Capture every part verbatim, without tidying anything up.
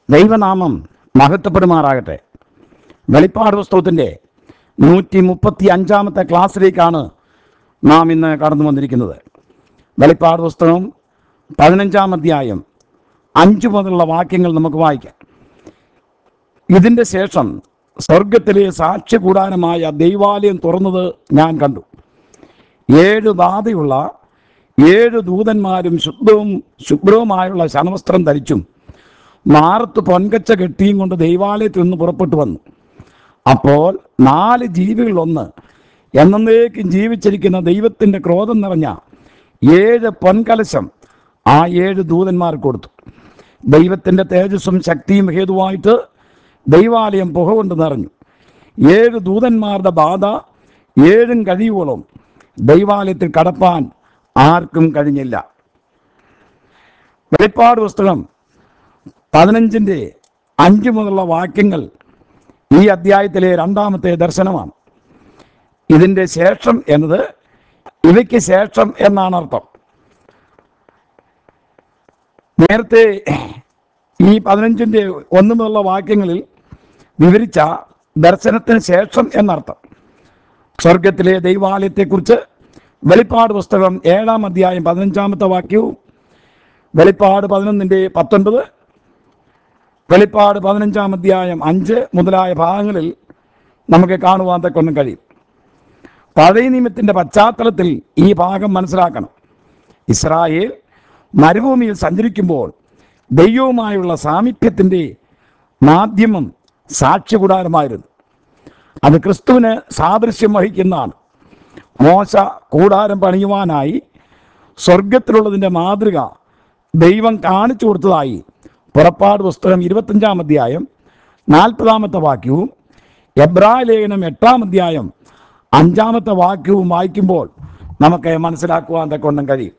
ദൈവനാമം മഹത്വപ്പെടുമാറാകട്ടെ. വെളിപ്പാട് പുസ്തകത്തിൻ്റെ നൂറ്റി മുപ്പത്തി അഞ്ചാമത്തെ ക്ലാസ്സിലേക്കാണ് നാം ഇന്ന് കടന്നു വന്നിരിക്കുന്നത്. വെളിപ്പാട് പുസ്തകം പതിനഞ്ചാം അധ്യായം അഞ്ചു മുതലുള്ള വാക്യങ്ങൾ നമുക്ക് വായിക്കാം. ഇതിൻ്റെ ശേഷം സ്വർഗത്തിലെ സാക്ഷ്യ കൂടാരമായ ദൈവാലയം തുറന്നത് ഞാൻ കണ്ടു. ഏഴ് ബാധയുള്ള ഏഴ് ദൂതന്മാരും ശുദ്ധവും ശുഭ്രവുമായുള്ള ശനവസ്ത്രം ധരിച്ചും മാറത്ത് പൊൻകച്ച കെട്ടിയും കൊണ്ട് ദൈവാലയത്തിൽ നിന്ന് പുറപ്പെട്ടു വന്നു. അപ്പോൾ നാല് ജീവികളൊന്ന് എന്നേക്കും ജീവിച്ചിരിക്കുന്ന ദൈവത്തിൻ്റെ ക്രോധം നിറഞ്ഞ ഏഴ് പൊൻകലശം ആ ഏഴ് ദൂതന്മാർ കൊടുത്തു. ദൈവത്തിൻ്റെ തേജസ്സും ശക്തിയും ഹേതുവായിട്ട് ദൈവാലയം പുക കൊണ്ട് നിറഞ്ഞു. ഏഴ് ദൂതന്മാരുടെ ബാധ ഏഴും കഴിയുവോളം ദൈവാലയത്തിൽ കടപ്പാൻ ആർക്കും കഴിഞ്ഞില്ല. വെളിപ്പാട് പുസ്തകം പതിനഞ്ചിൻ്റെ അഞ്ച് മുതലുള്ള വാക്യങ്ങൾ ഈ അധ്യായത്തിലെ രണ്ടാമത്തെ ദർശനമാണ്. ഇതിൻ്റെ ശേഷം എന്നത് ഇവയ്ക്ക് ശേഷം എന്നാണ് അർത്ഥം. നേരത്തെ ഈ പതിനഞ്ചിൻ്റെ ഒന്ന് മുതലുള്ള വാക്യങ്ങളിൽ വിവരിച്ച ദർശനത്തിന് ശേഷം എന്നർത്ഥം. സ്വർഗത്തിലെ ദൈവാലയത്തെക്കുറിച്ച് വെളിപ്പാട് പുസ്തകം ഏഴാം അധ്യായം പതിനഞ്ചാമത്തെ വാക്യവും വെളിപ്പാട് പതിനൊന്നിൻ്റെ പത്തൊൻപത്, വെളിപ്പാട് പതിനഞ്ചാം അധ്യായം അഞ്ച് മുതലായ ഭാഗങ്ങളിൽ നമുക്ക് കാണുവാൻ തക്കൊന്നും കഴിയും. പഴയ നിയമത്തിൻ്റെ പശ്ചാത്തലത്തിൽ ഈ ഭാഗം മനസ്സിലാക്കണം. ഇസ്രായേൽ മരുഭൂമിയിൽ സഞ്ചരിക്കുമ്പോൾ ദൈവവുമായുള്ള സാമീപ്യത്തിൻ്റെ മാധ്യമം സാക്ഷ്യകൂടാരമായിരുന്നു. അത് ക്രിസ്തുവിന് സാദൃശ്യം വഹിക്കുന്നതാണ്. മോശ കൂടാരം പണിയുവാനായി സ്വർഗത്തിലുള്ളതിൻ്റെ മാതൃക ദൈവം കാണിച്ചു കൊടുത്തതായി പുറപ്പാട് പുസ്തകം ഇരുപത്തഞ്ചാം അധ്യായം നാൽപ്പതാമത്തെ വാക്യവും എബ്രായ ലേഖനം എട്ടാം അധ്യായം അഞ്ചാമത്തെ വാക്യവും വായിക്കുമ്പോൾ നമുക്ക് മനസ്സിലാക്കുവാൻ തക്കൊണ്ടും കഴിയും.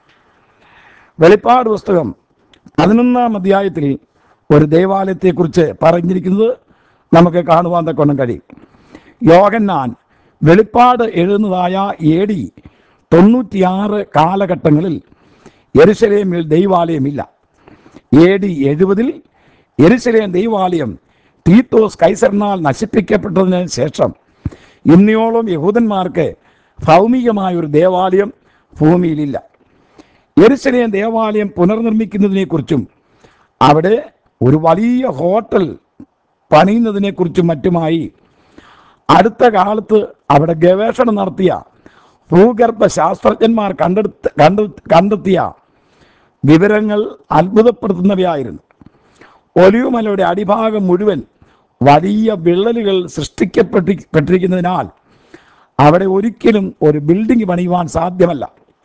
വെളിപ്പാട് പുസ്തകം പതിനൊന്നാം അധ്യായത്തിൽ ഒരു ദേവാലയത്തെക്കുറിച്ച് പറഞ്ഞിരിക്കുന്നത് നമുക്ക് കാണുവാൻ തക്കൊണ്ടും കഴിയും. യോഹന്നാൻ വെളിപ്പാട് എഴുതുന്നതായ എ ഡി തൊണ്ണൂറ്റിയാറ് കാലഘട്ടങ്ങളിൽ യെരുശലേമിൽ ദൈവാലയമില്ല. എ ഡി എഴുപതിൽ യെരുശലേം ദൈവാലയം തീത്തോസ് കൈസറിനാൽ നശിപ്പിക്കപ്പെട്ടതിന് ശേഷം ഇന്നയോളം യഹൂദന്മാർക്ക് ഭൗമികമായ ഒരു ദേവാലയം ഭൂമിയിലില്ല. യെരുശലേം ദേവാലയം പുനർനിർമ്മിക്കുന്നതിനെക്കുറിച്ചും അവിടെ ഒരു വലിയ ഹോട്ടൽ പണിയുന്നതിനെക്കുറിച്ചും മറ്റുമായി അടുത്ത കാലത്ത് അവിടെ ഗവേഷണം നടത്തിയ ഭൂഗർഭ ശാസ്ത്രജ്ഞന്മാർ കണ്ടെടുത്ത് കണ്ടെ കണ്ടെത്തിയ വിവരങ്ങൾ അത്ഭുതപ്പെടുത്തുന്നവയായിരുന്നു. ഒലിവുമലയുടെ അടിഭാഗം മുഴുവൻ വലിയ വിള്ളലുകൾ സൃഷ്ടിക്കപ്പെട്ടി പെട്ടിരിക്കുന്നതിനാൽ അവിടെ ഒരിക്കലും ഒരു ബിൽഡിംഗ് പണിയുവാൻ സാധ്യമല്ല.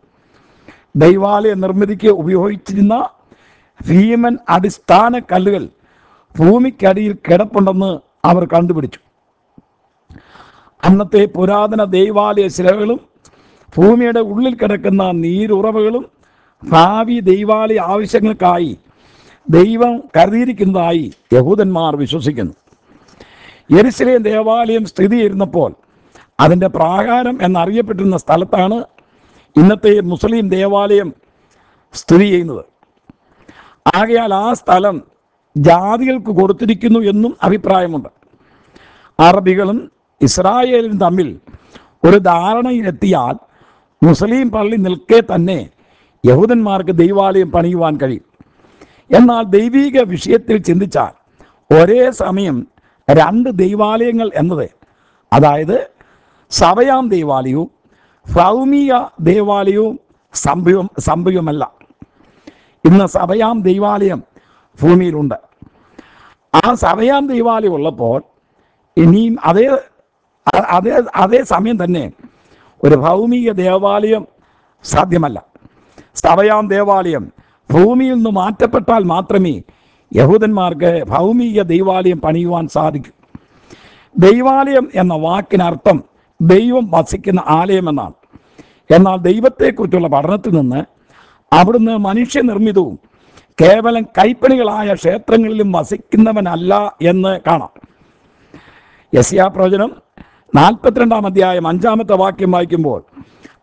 ദൈവാലയ നിർമ്മിതിക്ക് ഉപയോഗിച്ചിരുന്ന ഭീമൻ അടിസ്ഥാന കല്ലുകൾ ഭൂമിക്കടിയിൽ കിടപ്പുണ്ടെന്ന് അവർ കണ്ടുപിടിച്ചു. അന്നത്തെ പുരാതന ദൈവാലയ ശിലകളും ഭൂമിയുടെ ഉള്ളിൽ കിടക്കുന്ന നീരുറവകളും ഭാവി ദൈവാലയ ആവശ്യങ്ങൾക്കായി ദൈവം കരുതിയിരിക്കുന്നതായി യഹൂദന്മാർ വിശ്വസിക്കുന്നു. യെരുശലേം ദേവാലയം സ്ഥിതി ചെയ്യുന്നപ്പോൾ അതിൻ്റെ പ്രാകാരം എന്നറിയപ്പെട്ടിരുന്ന സ്ഥലത്താണ് ഇന്നത്തെ മുസ്ലിം ദേവാലയം സ്ഥിതി ചെയ്യുന്നത്. ആകയാൽ ആ സ്ഥലം ജാതികൾക്ക് കൊടുത്തിരിക്കുന്നു എന്നും അഭിപ്രായമുണ്ട്. അറബികളും ഇസ്രായേലും തമ്മിൽ ഒരു ധാരണയിലെത്തിയാൽ മുസ്ലിം പള്ളി നിൽക്കെ തന്നെ യഹൂദന്മാർക്ക് ദൈവാലയം പണിയുവാൻ കഴിയും. എന്നാൽ ദൈവിക വിഷയത്തിൽ ചിന്തിച്ചാൽ ഒരേ സമയം രണ്ട് ദൈവാലയങ്ങൾ എന്നത്, അതായത് സഭയാം ദൈവാലയവും ഭൗമിക ദേവാലയവും സംഭവം സംഭവമല്ല. ഇന്ന് സഭയാം ദൈവാലയം ഭൂമിയിലുണ്ട്. ആ സഭയാം ദൈവാലയം ഉള്ളപ്പോൾ ഇനിയും അതേ അതേ അതേ സമയം തന്നെ ഒരു ഭൗമിക ദേവാലയം സാധ്യമല്ല. സഭയാം ദേവാലയം ഭൂമിയിൽ നിന്ന് മാറ്റപ്പെട്ടാൽ മാത്രമേ യഹൂദന്മാർക്ക് ഭൗമിക ദൈവാലയം പണിയുവാൻ സാധിക്കൂ. ദൈവാലയം എന്ന വാക്കിനർത്ഥം ദൈവം വസിക്കുന്ന ആലയം എന്നാണ്. എന്നാൽ ദൈവത്തെക്കുറിച്ചുള്ള പഠനത്തിൽ നിന്ന് അവിടുന്ന് മനുഷ്യനിർമ്മിതവും കേവലം കൈപ്പണികളായ ക്ഷേത്രങ്ങളിലും വസിക്കുന്നവനല്ല എന്ന് കാണാം. യെശയ്യാ പ്രവചനം നാൽപ്പത്തിരണ്ടാം അധ്യായം അഞ്ചാമത്തെ വാക്യം വായിക്കുമ്പോൾ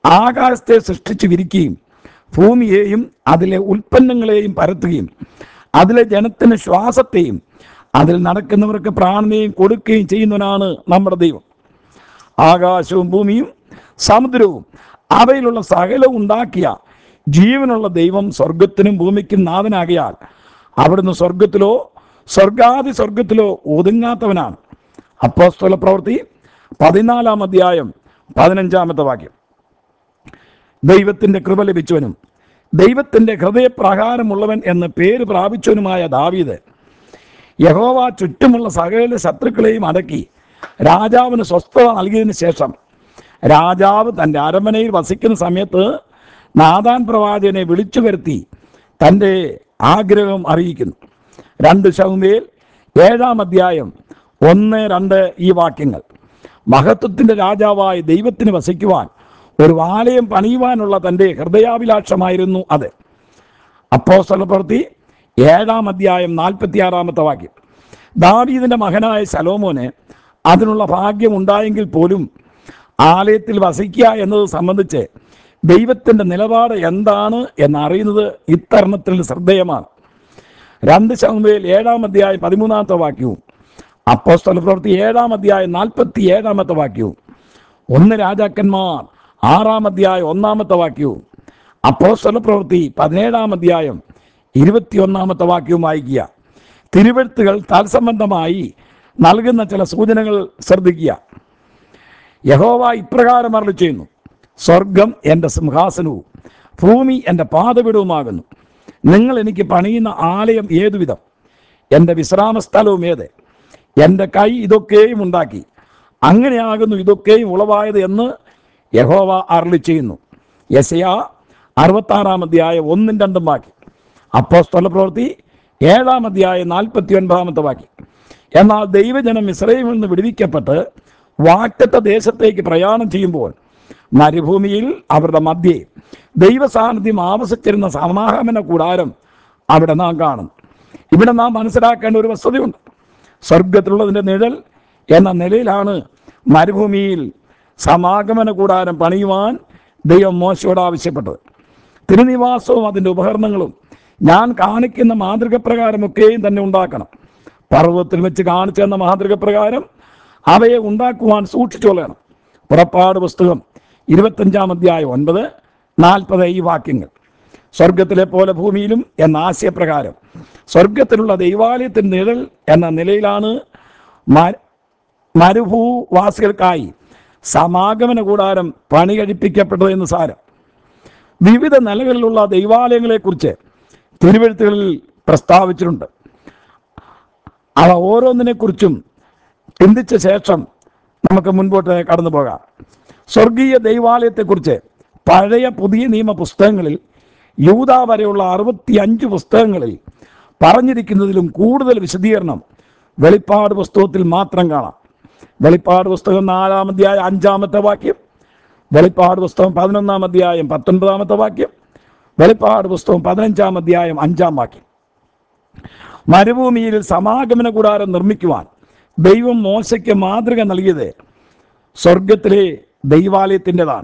ആകാശത്തെ സൃഷ്ടിച്ച് വിരിക്കുകയും ഭൂമിയെയും അതിലെ ഉൽപ്പന്നങ്ങളെയും പരത്തുകയും അതിലെ ജനത്തിന് ശ്വാസത്തെയും അതിൽ നടക്കുന്നവർക്ക് പ്രാണനെയും കൊടുക്കുകയും ചെയ്യുന്നവനാണ് നമ്മുടെ ദൈവം. ആകാശവും ഭൂമിയും സമുദ്രവും അവയിലുള്ള സകലവും ഉണ്ടാക്കിയ ജീവനുള്ള ദൈവം സ്വർഗത്തിനും ഭൂമിക്കും നാഥനാകിയാൽ അവിടുന്ന് സ്വർഗത്തിലോ സ്വർഗാദി സ്വർഗത്തിലോ ഒതുങ്ങാത്തവനാണ്. അപ്പോസ്തല പ്രവൃത്തി പതിനാലാം അധ്യായം പതിനഞ്ചാമത്തെ വാക്യം. ദൈവത്തിൻ്റെ കൃപ ലഭിച്ചവനും ദൈവത്തിൻ്റെ ഹൃദയപ്രകാരമുള്ളവൻ എന്ന് പേര് പ്രാപിച്ചവനുമായ ദാവീദ് യഹോവ ചുറ്റുമുള്ള സകല ശത്രുക്കളെയും അടക്കി രാജാവിന് സ്വസ്ഥത നൽകിയതിന് ശേഷം രാജാവ് തൻ്റെ അരമനയിൽ വസിക്കുന്ന സമയത്ത് നാഥാൻ പ്രവാചകനെ വിളിച്ചു വരുത്തി തൻ്റെ ആഗ്രഹം അറിയിക്കുന്നു. രണ്ട് ശമൂവേൽ ഏഴാം അധ്യായം ഒന്ന് രണ്ട് ഈ വാക്യങ്ങൾ. മഹത്വത്തിൻ്റെ രാജാവായ ദൈവത്തിന് വസിക്കുവാൻ ഒരു ആലയം പണിയുവാനുള്ള തൻ്റെ ഹൃദയാഭിലാഷമായിരുന്നു അത്. അപ്പോസ്തല പ്രവൃത്തി ഏഴാം അധ്യായം നാൽപ്പത്തി ആറാമത്തെ വാക്യം. ദാവീദിൻ്റെ മകനായ ശലോമോന് അതിനുള്ള ഭാഗ്യം ഉണ്ടായെങ്കിൽ പോലും ആലയത്തിൽ വസിക്കുക എന്നത് സംബന്ധിച്ച് ദൈവത്തിൻ്റെ നിലപാട് എന്താണ് എന്നറിയുന്നത് ഇത്തരണത്തിൽ ശ്രദ്ധേയമാണ്. രണ്ട് ശമൂവേൽ ഏഴാം അധ്യായം പതിമൂന്നാമത്തെ വാക്യവും അപ്പോസ്തല പ്രവൃത്തി ഏഴാം അധ്യായം നാൽപ്പത്തി ഏഴാമത്തെ വാക്യവും ഒന്ന് രാജാക്കന്മാർ ആറാം അധ്യായം ഒന്നാമത്തെ വാക്യവും അപ്പോസ്തല പ്രവൃത്തി പതിനേഴാം അധ്യായം ഇരുപത്തി ഒന്നാമത്തെ വാക്യവും വായിക്കുക. തിരുവെഴുത്തുകൾ തത്സംബന്ധമായി നൽകുന്ന ചില സൂചനകൾ ശ്രദ്ധിക്കുക. യഹോവ ഇപ്രകാരം അരുളി ചെയ്യുന്നു: സ്വർഗം എൻ്റെ സിംഹാസനവും ഭൂമി എൻ്റെ പാദപീഠവുമാകുന്നു. നിങ്ങൾ എനിക്ക് പണിയുന്ന ആലയം ഏതുവിധം? എൻ്റെ വിശ്രാമസ്ഥലവും ഏത്? എൻ്റെ കൈ ഇതൊക്കെയും ഉണ്ടാക്കി. അങ്ങനെയാകുന്നു ഇതൊക്കെയും ഉളവായത് എന്ന് യഹോവ അരുളി ചെയ്യുന്നു. യെശയ്യാ അറുപത്താറാം അധ്യായം ഒന്നും രണ്ടും വാക്യം. അപ്പോസ്തല പ്രവൃത്തി ഏഴാം അധ്യായം നാൽപ്പത്തി ഒൻപതാമത്തെ വാക്യം. എന്നാൽ ദൈവജനം ഇസ്രായേലിൽ നിന്ന് വിടുവിക്കപ്പെട്ട് വാഗ്ദത്ത ദേശത്തേക്ക് പ്രയാണം ചെയ്യുമ്പോൾ മരുഭൂമിയിൽ അവരുടെ മധ്യേ ദൈവസാന്നിധ്യം ആവസിച്ചിരുന്ന സമാഗമന കൂടാരം അവിടെ നാം കാണും. ഇവിടെ നാം മനസ്സിലാക്കേണ്ട ഒരു വസ്തുതയുണ്ട്. സ്വർഗത്തിലുള്ളതിൻ്റെ നിഴൽ എന്ന നിലയിലാണ് മരുഭൂമിയിൽ സമാഗമന കൂടാരം പണിയുവാൻ ദൈവം മോശയോട് ആവശ്യപ്പെട്ടത്. തിരുനിവാസവും അതിൻ്റെ ഉപകരണങ്ങളും ഞാൻ കാണിക്കുന്ന മാതൃക പ്രകാരമൊക്കെയും തന്നെ ഉണ്ടാക്കണം. പർവ്വതത്തിൽ വെച്ച് കാണിച്ചു തന്ന മാതൃക പ്രകാരം അവയെ ഉണ്ടാക്കുവാൻ സൂക്ഷിച്ചുകൊള്ളണം. പുറപ്പാട് പുസ്തകം ഇരുപത്തഞ്ചാം അധ്യായം ഒൻപത് നാൽപ്പത് ഈ വാക്യങ്ങൾ. സ്വർഗത്തിലെ പോലെ ഭൂമിയിലും എന്ന ആശയപ്രകാരം സ്വർഗത്തിലുള്ള ദൈവാലയത്തിൻ്റെ നിഴൽ എന്ന നിലയിലാണ് മരുഭൂവാസികൾക്കായി സമാഗമന കൂടാരം പണി കഴിപ്പിക്കപ്പെട്ടതെന്ന് സാരം. വിവിധ നിലകളിലുള്ള ദൈവാലയങ്ങളെക്കുറിച്ച് തിരുവെഴുത്തുകളിൽ പ്രസ്താവിച്ചിട്ടുണ്ട്. അവ ഓരോന്നിനെക്കുറിച്ചും ചിന്തിച്ച ശേഷം നമുക്ക് മുൻപോട്ട് കടന്നു പോകാം. സ്വർഗീയ ദൈവാലയത്തെക്കുറിച്ച് പഴയ പുതിയ നിയമ പുസ്തകങ്ങളിൽ യൂദാ വരെയുള്ള അറുപത്തി അഞ്ച് പുസ്തകങ്ങളിൽ പറഞ്ഞിരിക്കുന്നതിലും കൂടുതൽ വിശദീകരണം വെളിപ്പാട് പുസ്തകത്തിൽ മാത്രം കാണാം. വെളിപ്പാട് പുസ്തകം നാലാം അധ്യായം അഞ്ചാമത്തെ വാക്യം, വെളിപ്പാട് പുസ്തകം പതിനൊന്നാം അധ്യായം പത്തൊൻപതാമത്തെ വാക്യം, വെളിപ്പാട് പുസ്തകം പതിനഞ്ചാം അധ്യായം അഞ്ചാം വാക്യം. മരുഭൂമിയിൽ സമാഗമന കൂടാരം നിർമ്മിക്കുവാൻ ദൈവം മോശയ്ക്ക് മാതൃക നൽകിയത് സ്വർഗത്തിലെ ദൈവാലയത്തിൻ്റെതാണ്.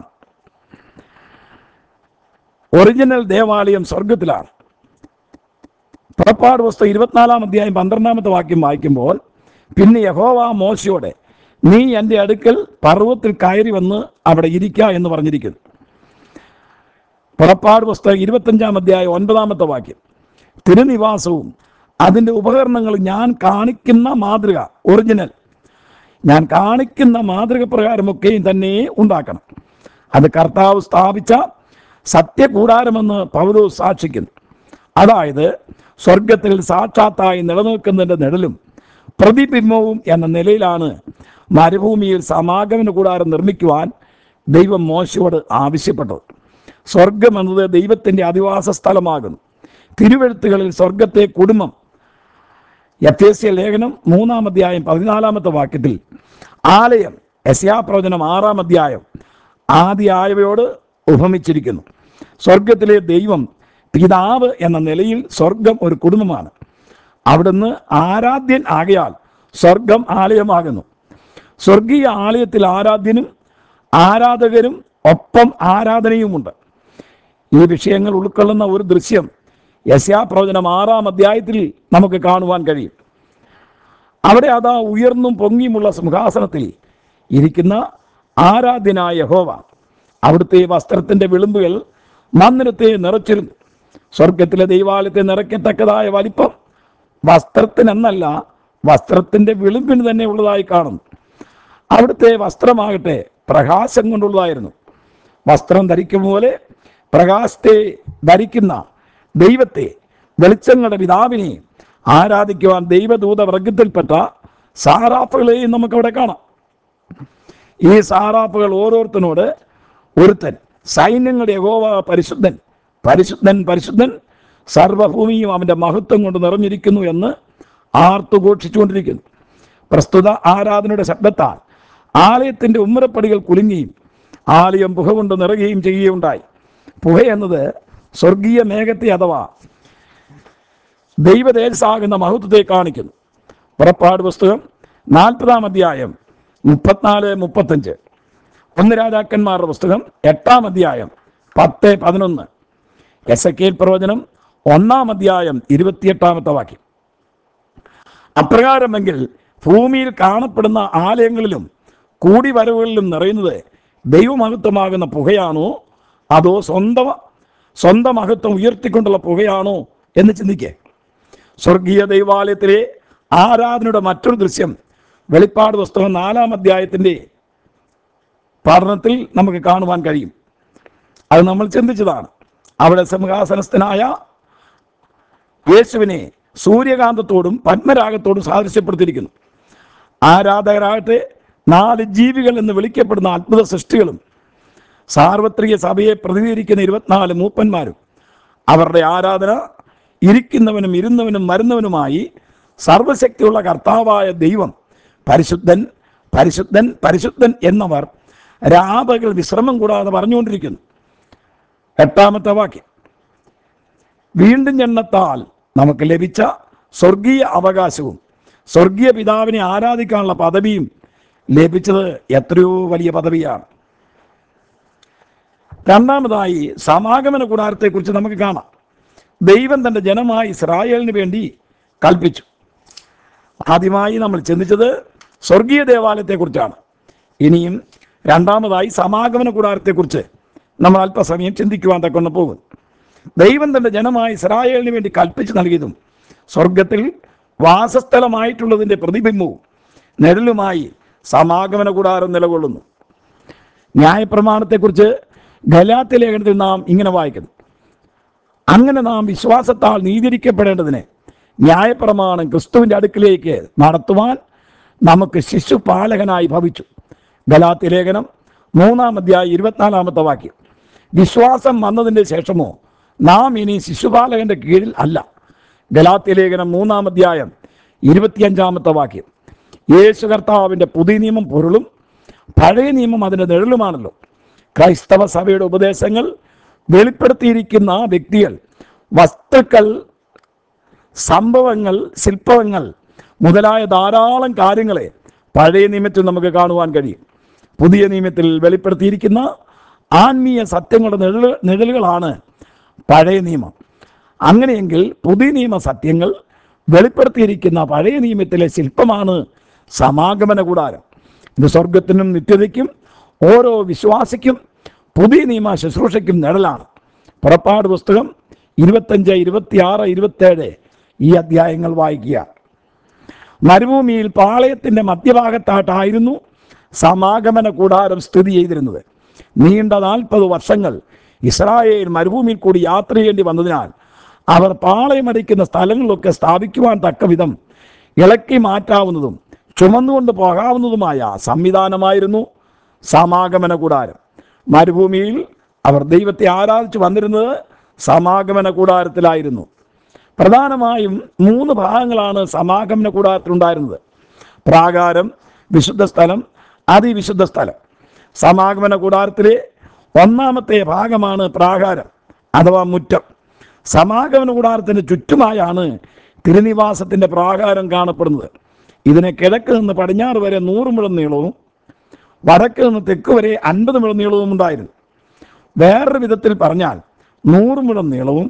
ഒറിജിനൽ ദേവാലയം സ്വർഗത്തിലാണ്. പുറപ്പാട് പുസ്തകം ഇരുപത്തിനാലാം അധ്യായം പന്ത്രണ്ടാമത്തെ വാക്യം വായിക്കുമ്പോൾ, പിന്നെ യഹോവ മോശയോടെ നീ എൻ്റെ അടുക്കൽ പർവ്വതത്തിൽ കയറി വന്ന് അവിടെ ഇരിക്കുക എന്ന് പറഞ്ഞിരിക്കുന്നു. പുറപ്പാട് പുസ്തകം ഇരുപത്തഞ്ചാം അധ്യായം ഒൻപതാമത്തെ വാക്യം. തിരുനിവാസവും അതിൻ്റെ ഉപകരണങ്ങളും ഞാൻ കാണിക്കുന്ന മാതൃക, ഒറിജിനൽ ഞാൻ കാണിക്കുന്ന മാതൃക പ്രകാരമൊക്കെയും തന്നെ ഉണ്ടാക്കണം. അത് കർത്താവ് സ്ഥാപിച്ച സത്യകൂടാരമെന്ന് പൗലോസ് സാക്ഷിക്കുന്നു. അതായത് സ്വർഗത്തിൽ സാക്ഷാത്തായി നിലനിൽക്കുന്നതിൻ്റെ നിഴലും പ്രതിബിംബവും എന്ന നിലയിലാണ് മരുഭൂമിയിൽ സമാഗമന കൂടാരം നിർമ്മിക്കുവാൻ ദൈവം മോശയോട് ആവശ്യപ്പെട്ടത്. സ്വർഗം എന്നത് ദൈവത്തിൻ്റെ അധിവാസ സ്ഥലമാകുന്നു. തിരുവെഴുത്തുകളിൽ സ്വർഗത്തെ കുടുംബം, എഫേസ്യ ലേഖനം മൂന്നാം അധ്യായം പതിനാലാമത്തെ വാക്യത്തിൽ ആലയം, യെശയ്യാ പ്രവചനം ആറാം അധ്യായം ആദ്യ ആയവയോട് ഉപമിച്ചിരിക്കുന്നു. സ്വർഗത്തിലെ ദൈവം പിതാവ് എന്ന നിലയിൽ സ്വർഗം ഒരു കുടുംബമാണ്. അവിടുന്ന് ആരാധ്യൻ ആകയാൽ സ്വർഗം ആലയമാകുന്നു. സ്വർഗീയ ആലയത്തിൽ ആരാധ്യനും ആരാധകരും ഒപ്പം ആരാധനയുമുണ്ട്. ഈ വിഷയങ്ങൾ ഉൾക്കൊള്ളുന്ന ഒരു ദൃശ്യം യെശയ്യാ പ്രവചനം ആറാം അധ്യായത്തിൽ നമുക്ക് കാണുവാൻ കഴിയും. അവിടെ അതാ ഉയർന്നും പൊങ്ങിയുമുള്ള സിംഹാസനത്തിൽ ഇരിക്കുന്ന ആരാധ്യനായ യഹോവ, അവിടുത്തെ വസ്ത്രത്തിൻ്റെ വിളിമ്പുകൾ മന്ദിരത്തെ നിറച്ചിരുന്നു. സ്വർഗത്തിലെ ദൈവാലയത്തെ നിറയ്ക്കത്തക്കതായ വലിപ്പം വസ്ത്രത്തിനെന്നല്ല, വസ്ത്രത്തിൻ്റെ വിളിമ്പിന് തന്നെ ഉള്ളതായി കാണുന്നു. അവിടുത്തെ വസ്ത്രമാകട്ടെ പ്രകാശം കൊണ്ടുള്ളതായിരുന്നു. വസ്ത്രം ധരിക്കും പോലെ പ്രകാശത്തെ ധരിക്കുന്ന ദൈവത്തെ, വെളിച്ചങ്ങളുടെ പിതാവിനെ ആരാധിക്കുവാൻ ദൈവദൂത വർഗത്തിൽപ്പെട്ട സാറാഫുകളെയും നമുക്കവിടെ കാണാം. ഈ സാറാഫുകൾ ഓരോരുത്തനോട് ഒരുത്തൻ, സൈന്യങ്ങളുടെ യഹോവ പരിശുദ്ധൻ, പരിശുദ്ധൻ, പരിശുദ്ധൻ, സർവഭൂമിയും അവൻ്റെ മഹത്വം കൊണ്ട് നിറഞ്ഞിരിക്കുന്നു എന്ന് ആർത്തുഘോഷിച്ചുകൊണ്ടിരിക്കുന്നു. പ്രസ്തുത ആരാധനയുടെ ശബ്ദത്താൽ ആലയത്തിൻ്റെ ഉമ്മറപ്പടികൾ കുലുങ്ങുകയും ആലയം പുക കൊണ്ട് നിറയുകയും ചെയ്യുകയുണ്ടായി. പുക എന്നത് സ്വർഗീയ മേഘത്തെ അഥവാ ദൈവതേജസ്സാകുന്ന മഹത്വത്തെ കാണിക്കുന്നു. പുറപ്പാട് പുസ്തകം നാൽപ്പതാം അധ്യായം മുപ്പത്തിനാല് മുപ്പത്തഞ്ച്, ഒന്ന് രാജാക്കന്മാരുടെ പുസ്തകം എട്ടാം അധ്യായം പത്ത് പതിനൊന്ന്, എസെക്കിയേൽ പ്രവചനം ഒന്നാം അധ്യായം ഇരുപത്തിയെട്ടാമത്തെ വാക്യം. അപ്രകാരമെങ്കിൽ ഭൂമിയിൽ കാണപ്പെടുന്ന ആലയങ്ങളിലും കൂടിവരവുകളിലും നിറയുന്നത് ദൈവമഹത്വമാകുന്ന പുകയാണോ, അതോ സ്വന്തം സ്വന്തം മഹത്വം ഉയർത്തിക്കൊണ്ടുള്ള പുകയാണോ എന്ന് ചിന്തിക്കേ. സ്വർഗീയ ദൈവാലയത്തിലെ ആരാധനയുടെ മറ്റൊരു ദൃശ്യം വെളിപ്പാട് പുസ്തകം നാലാം അധ്യായത്തിൻ്റെ പഠനത്തിൽ നമുക്ക് കാണുവാൻ കഴിയും. അത് നമ്മൾ ചിന്തിച്ചതാണ്. അവിടെ സിംഹാസനസ്ഥനായ യേശുവിനെ സൂര്യകാന്തത്തോടും പത്മരാഗത്തോടും സാദൃശ്യപ്പെടുത്തിയിരിക്കുന്നു. ആരാധകരാകട്ടെ നാല് ജീവികൾ എന്ന് വിളിക്കപ്പെടുന്ന അത്ഭുത സൃഷ്ടികളും സാർവത്രിക സഭയെ പ്രതിനിധീകരിക്കുന്ന ഇരുപത്തിനാല് മൂപ്പന്മാരും അവരുടെ ആരാധന ഇരിക്കുന്നവനും ഇരുന്നവനും വരുന്നവനുമായി സർവശക്തിയുള്ള കർത്താവായ ദൈവം പരിശുദ്ധൻ, പരിശുദ്ധൻ, പരിശുദ്ധൻ എന്നവർ രാപകൽ വിശ്രമം കൂടാതെ പറഞ്ഞുകൊണ്ടിരിക്കുന്നു. എട്ടാമത്തെ വാക്യം, വീണ്ടും ജന്മത്താൽ നമുക്ക് ലഭിച്ച സ്വർഗീയ അവകാശവും സ്വർഗീയ പിതാവിനെ ആരാധിക്കാനുള്ള പദവിയും ലഭിച്ചത് എത്രയോ വലിയ പദവിയാണ്. രണ്ടാമതായി സമാഗമന കൂടാരത്തെക്കുറിച്ച് നമുക്ക് കാണാം. ദൈവം തൻ്റെ ജനമായ ഇസ്രായേലിന് വേണ്ടി കൽപ്പിച്ചു. ആദ്യമായി നമ്മൾ ചിന്തിച്ചത് സ്വർഗീയ ദേവാലയത്തെക്കുറിച്ചാണ്. ഇനിയും രണ്ടാമതായി സമാഗമന കൂടാരത്തെക്കുറിച്ച് നമ്മൾ അല്പസമയം ചിന്തിക്കുവാൻ തക്കൊണ്ട് പോകും. ദൈവം തൻ്റെ ജനമായ ഇസ്രായേലിന് വേണ്ടി കൽപ്പിച്ചു നൽകിയതും സ്വർഗത്തിൽ വാസസ്ഥലമായിട്ടുള്ളതിൻ്റെ പ്രതിബിംബവും നിഴലുമായി സമാഗമന കൂടാരം നിലകൊള്ളുന്നു. ന്യായപ്രമാണത്തെക്കുറിച്ച് ഗലാത്യ ലേഖനത്തിൽ നാം ഇങ്ങനെ വായിക്കുന്നു, അങ്ങനെ നാം വിശ്വാസത്താൽ നീതിരിക്കപ്പെടേണ്ടതിന് ന്യായപ്രമാണം ക്രിസ്തുവിൻ്റെ അടുക്കിലേക്ക് നടത്തുവാൻ നമുക്ക് ശിശുപാലകനായി ഭവിച്ചു. ഗലാത്യ ലേഖനം മൂന്നാം അധ്യായം ഇരുപത്തിനാലാമത്തെ വാക്യം. വിശ്വാസം വന്നതിൻ്റെ ശേഷമോ നാം ഇനി ശിശുപാലകൻ്റെ കീഴിൽ അല്ല. ഗലാത്യ ലേഖനം മൂന്നാം അധ്യായം ഇരുപത്തിയഞ്ചാമത്തെ വാക്യം. യേശു കർത്താവിൻ്റെ പുതിയ നിയമം പൊരുളും പഴയ നിയമം അതിൻ്റെ നിഴലുമാണല്ലോ. ക്രൈസ്തവ സഭയുടെ ഉപദേശങ്ങൾ വെളിപ്പെടുത്തിയിരിക്കുന്ന വ്യക്തികൾ, വസ്തുക്കൾ, സംഭവങ്ങൾ, ശില്പങ്ങൾ മുതലായ ധാരാളം കാര്യങ്ങളെ പഴയ നിയമത്തിൽ നമുക്ക് കാണുവാൻ കഴിയും. പുതിയ നിയമത്തിൽ വെളിപ്പെടുത്തിയിരിക്കുന്ന ആത്മീയ സത്യങ്ങളുടെ നിഴൽ നിഴലുകളാണ് പഴയ നിയമം. അങ്ങനെയെങ്കിൽ പുതിയ നിയമ സത്യങ്ങൾ വെളിപ്പെടുത്തിയിരിക്കുന്ന പഴയ നിയമത്തിലെ ശില്പമാണ് സമാഗമന കൂടാരം. ഇത് സ്വർഗത്തിനും നിത്യതയ്ക്കും ഓരോ വിശ്വാസിക്കും പുതിയ നിയമ ശുശ്രൂഷയ്ക്കും നിഴലാണ്. പുറപ്പാട് പുസ്തകം ഇരുപത്തഞ്ച്, ഇരുപത്തിയാറ്, ഇരുപത്തേഴ് ഈ അധ്യായങ്ങൾ വായിക്കുക. മരുഭൂമിയിൽ പാളയത്തിൻ്റെ മധ്യഭാഗത്തായിട്ടായിരുന്നു സമാഗമന കൂടാരം സ്ഥിതി ചെയ്തിരുന്നത്. നീണ്ട നാൽപ്പത് വർഷങ്ങൾ ഇസ്രായേൽ മരുഭൂമിയിൽ കൂടി യാത്ര ചെയ്യേണ്ടി വന്നതിനാൽ അവർ പാളയമടിക്കുന്ന സ്ഥലങ്ങളിലൊക്കെ സ്ഥാപിക്കുവാൻ തക്ക വിധം ഇളക്കി മാറ്റാവുന്നതും ചുമന്നുകൊണ്ട് പോകാവുന്നതുമായ സംവിധാനമായിരുന്നു സമാഗമന കൂടാരം. മരുഭൂമിയിൽ അവർ ദൈവത്തെ ആരാധിച്ചു വന്നിരുന്നത് സമാഗമന കൂടാരത്തിലായിരുന്നു. പ്രധാനമായും മൂന്ന് ഭാഗങ്ങളാണ് സമാഗമന കൂടാരത്തിലുണ്ടായിരുന്നത്: പ്രാകാരം, വിശുദ്ധ സ്ഥലം, അതിവിശുദ്ധ സ്ഥലം. സമാഗമന കൂടാരത്തിലെ ഒന്നാമത്തെ ഭാഗമാണ് പ്രാകാരം അഥവാ മുറ്റം. സമാഗമന കൂടാരത്തിന് ചുറ്റുമായാണ് തിരുനിവാസത്തിൻ്റെ പ്രാകാരം കാണപ്പെടുന്നത്. ഇതിന് കിഴക്ക് നിന്ന് പടിഞ്ഞാറ് വരെ നൂറ് മുഴം നീളവും വടക്ക് നിന്ന് തെക്ക് വരെ അൻപത് മുഴം നീളവും ഉണ്ടായിരുന്നു. വേറൊരു വിധത്തിൽ പറഞ്ഞാൽ നൂറ് മുഴം നീളവും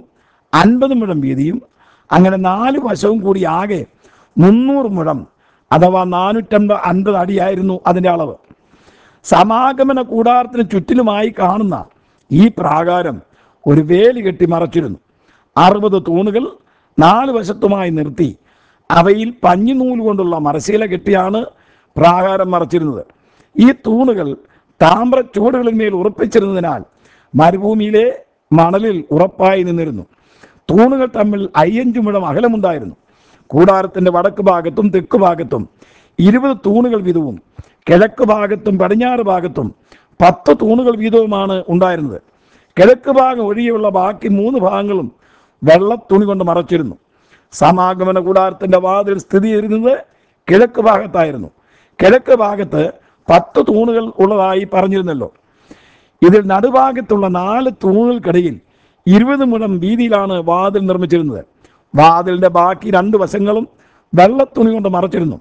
അൻപത് മുഴം വീതിയും. അങ്ങനെ നാല് വശവും കൂടി ആകെ മുന്നൂറ് മുഴം അഥവാ നാനൂറ്റമ്പത് അൻപത് അടിയായിരുന്നു അതിൻ്റെ അളവ്. സമാഗമന കൂടാരത്തിന് ചുറ്റിലുമായി കാണുന്ന ഈ പ്രാകാരം ഒരു വേലി കെട്ടി മറച്ചിരുന്നു. അറുപത് തൂണുകൾ നാല് വശത്തുമായി നിർത്തി അവയിൽ പഞ്ഞിനൂല് കൊണ്ടുള്ള മരശീല കെട്ടിയാണ് പ്രാകാരം മറച്ചിരുന്നത്. ഈ തൂണുകൾ താമ്ര ചുവടുകളിന്മേൽ ഉറപ്പിച്ചിരുന്നതിനാൽ മരുഭൂമിയിലെ മണലിൽ ഉറപ്പായി നിന്നിരുന്നു. തൂണുകൾ തമ്മിൽ അയ്യഞ്ചു മുഴം അകലമുണ്ടായിരുന്നു. കൂടാരത്തിൻ്റെ വടക്ക് ഭാഗത്തും തെക്ക് ഭാഗത്തും ഇരുപത് തൂണുകൾ വീതവും കിഴക്ക് ഭാഗത്തും പടിഞ്ഞാറ് ഭാഗത്തും പത്ത് തൂണുകൾ വീതവുമാണ് ഉണ്ടായിരുന്നത്. കിഴക്ക് ഭാഗം ഒഴികെയുള്ള ബാക്കി മൂന്ന് ഭാഗങ്ങളും വെള്ളത്തുണി കൊണ്ട് മറച്ചിരുന്നു. സമാഗമന കൂടാരത്തിൻ്റെ വാതിൽ സ്ഥിതി ചെയ്യുന്നത് കിഴക്ക് ഭാഗത്തായിരുന്നു. കിഴക്ക് ഭാഗത്ത് പത്ത് തൂണുകൾ ഉള്ളതായി പറഞ്ഞിരുന്നല്ലോ. ഇതിൽ നടുഭാഗത്തുള്ള നാല് തൂണുകൾക്കിടയിൽ ഇരുപത് മുഴം വീതിയിലാണ് വാതിൽ നിർമ്മിച്ചിരുന്നത്. വാതിലിൻ്റെ ബാക്കി രണ്ട് വശങ്ങളും വെള്ളത്തുണി കൊണ്ട് മറച്ചിരുന്നു.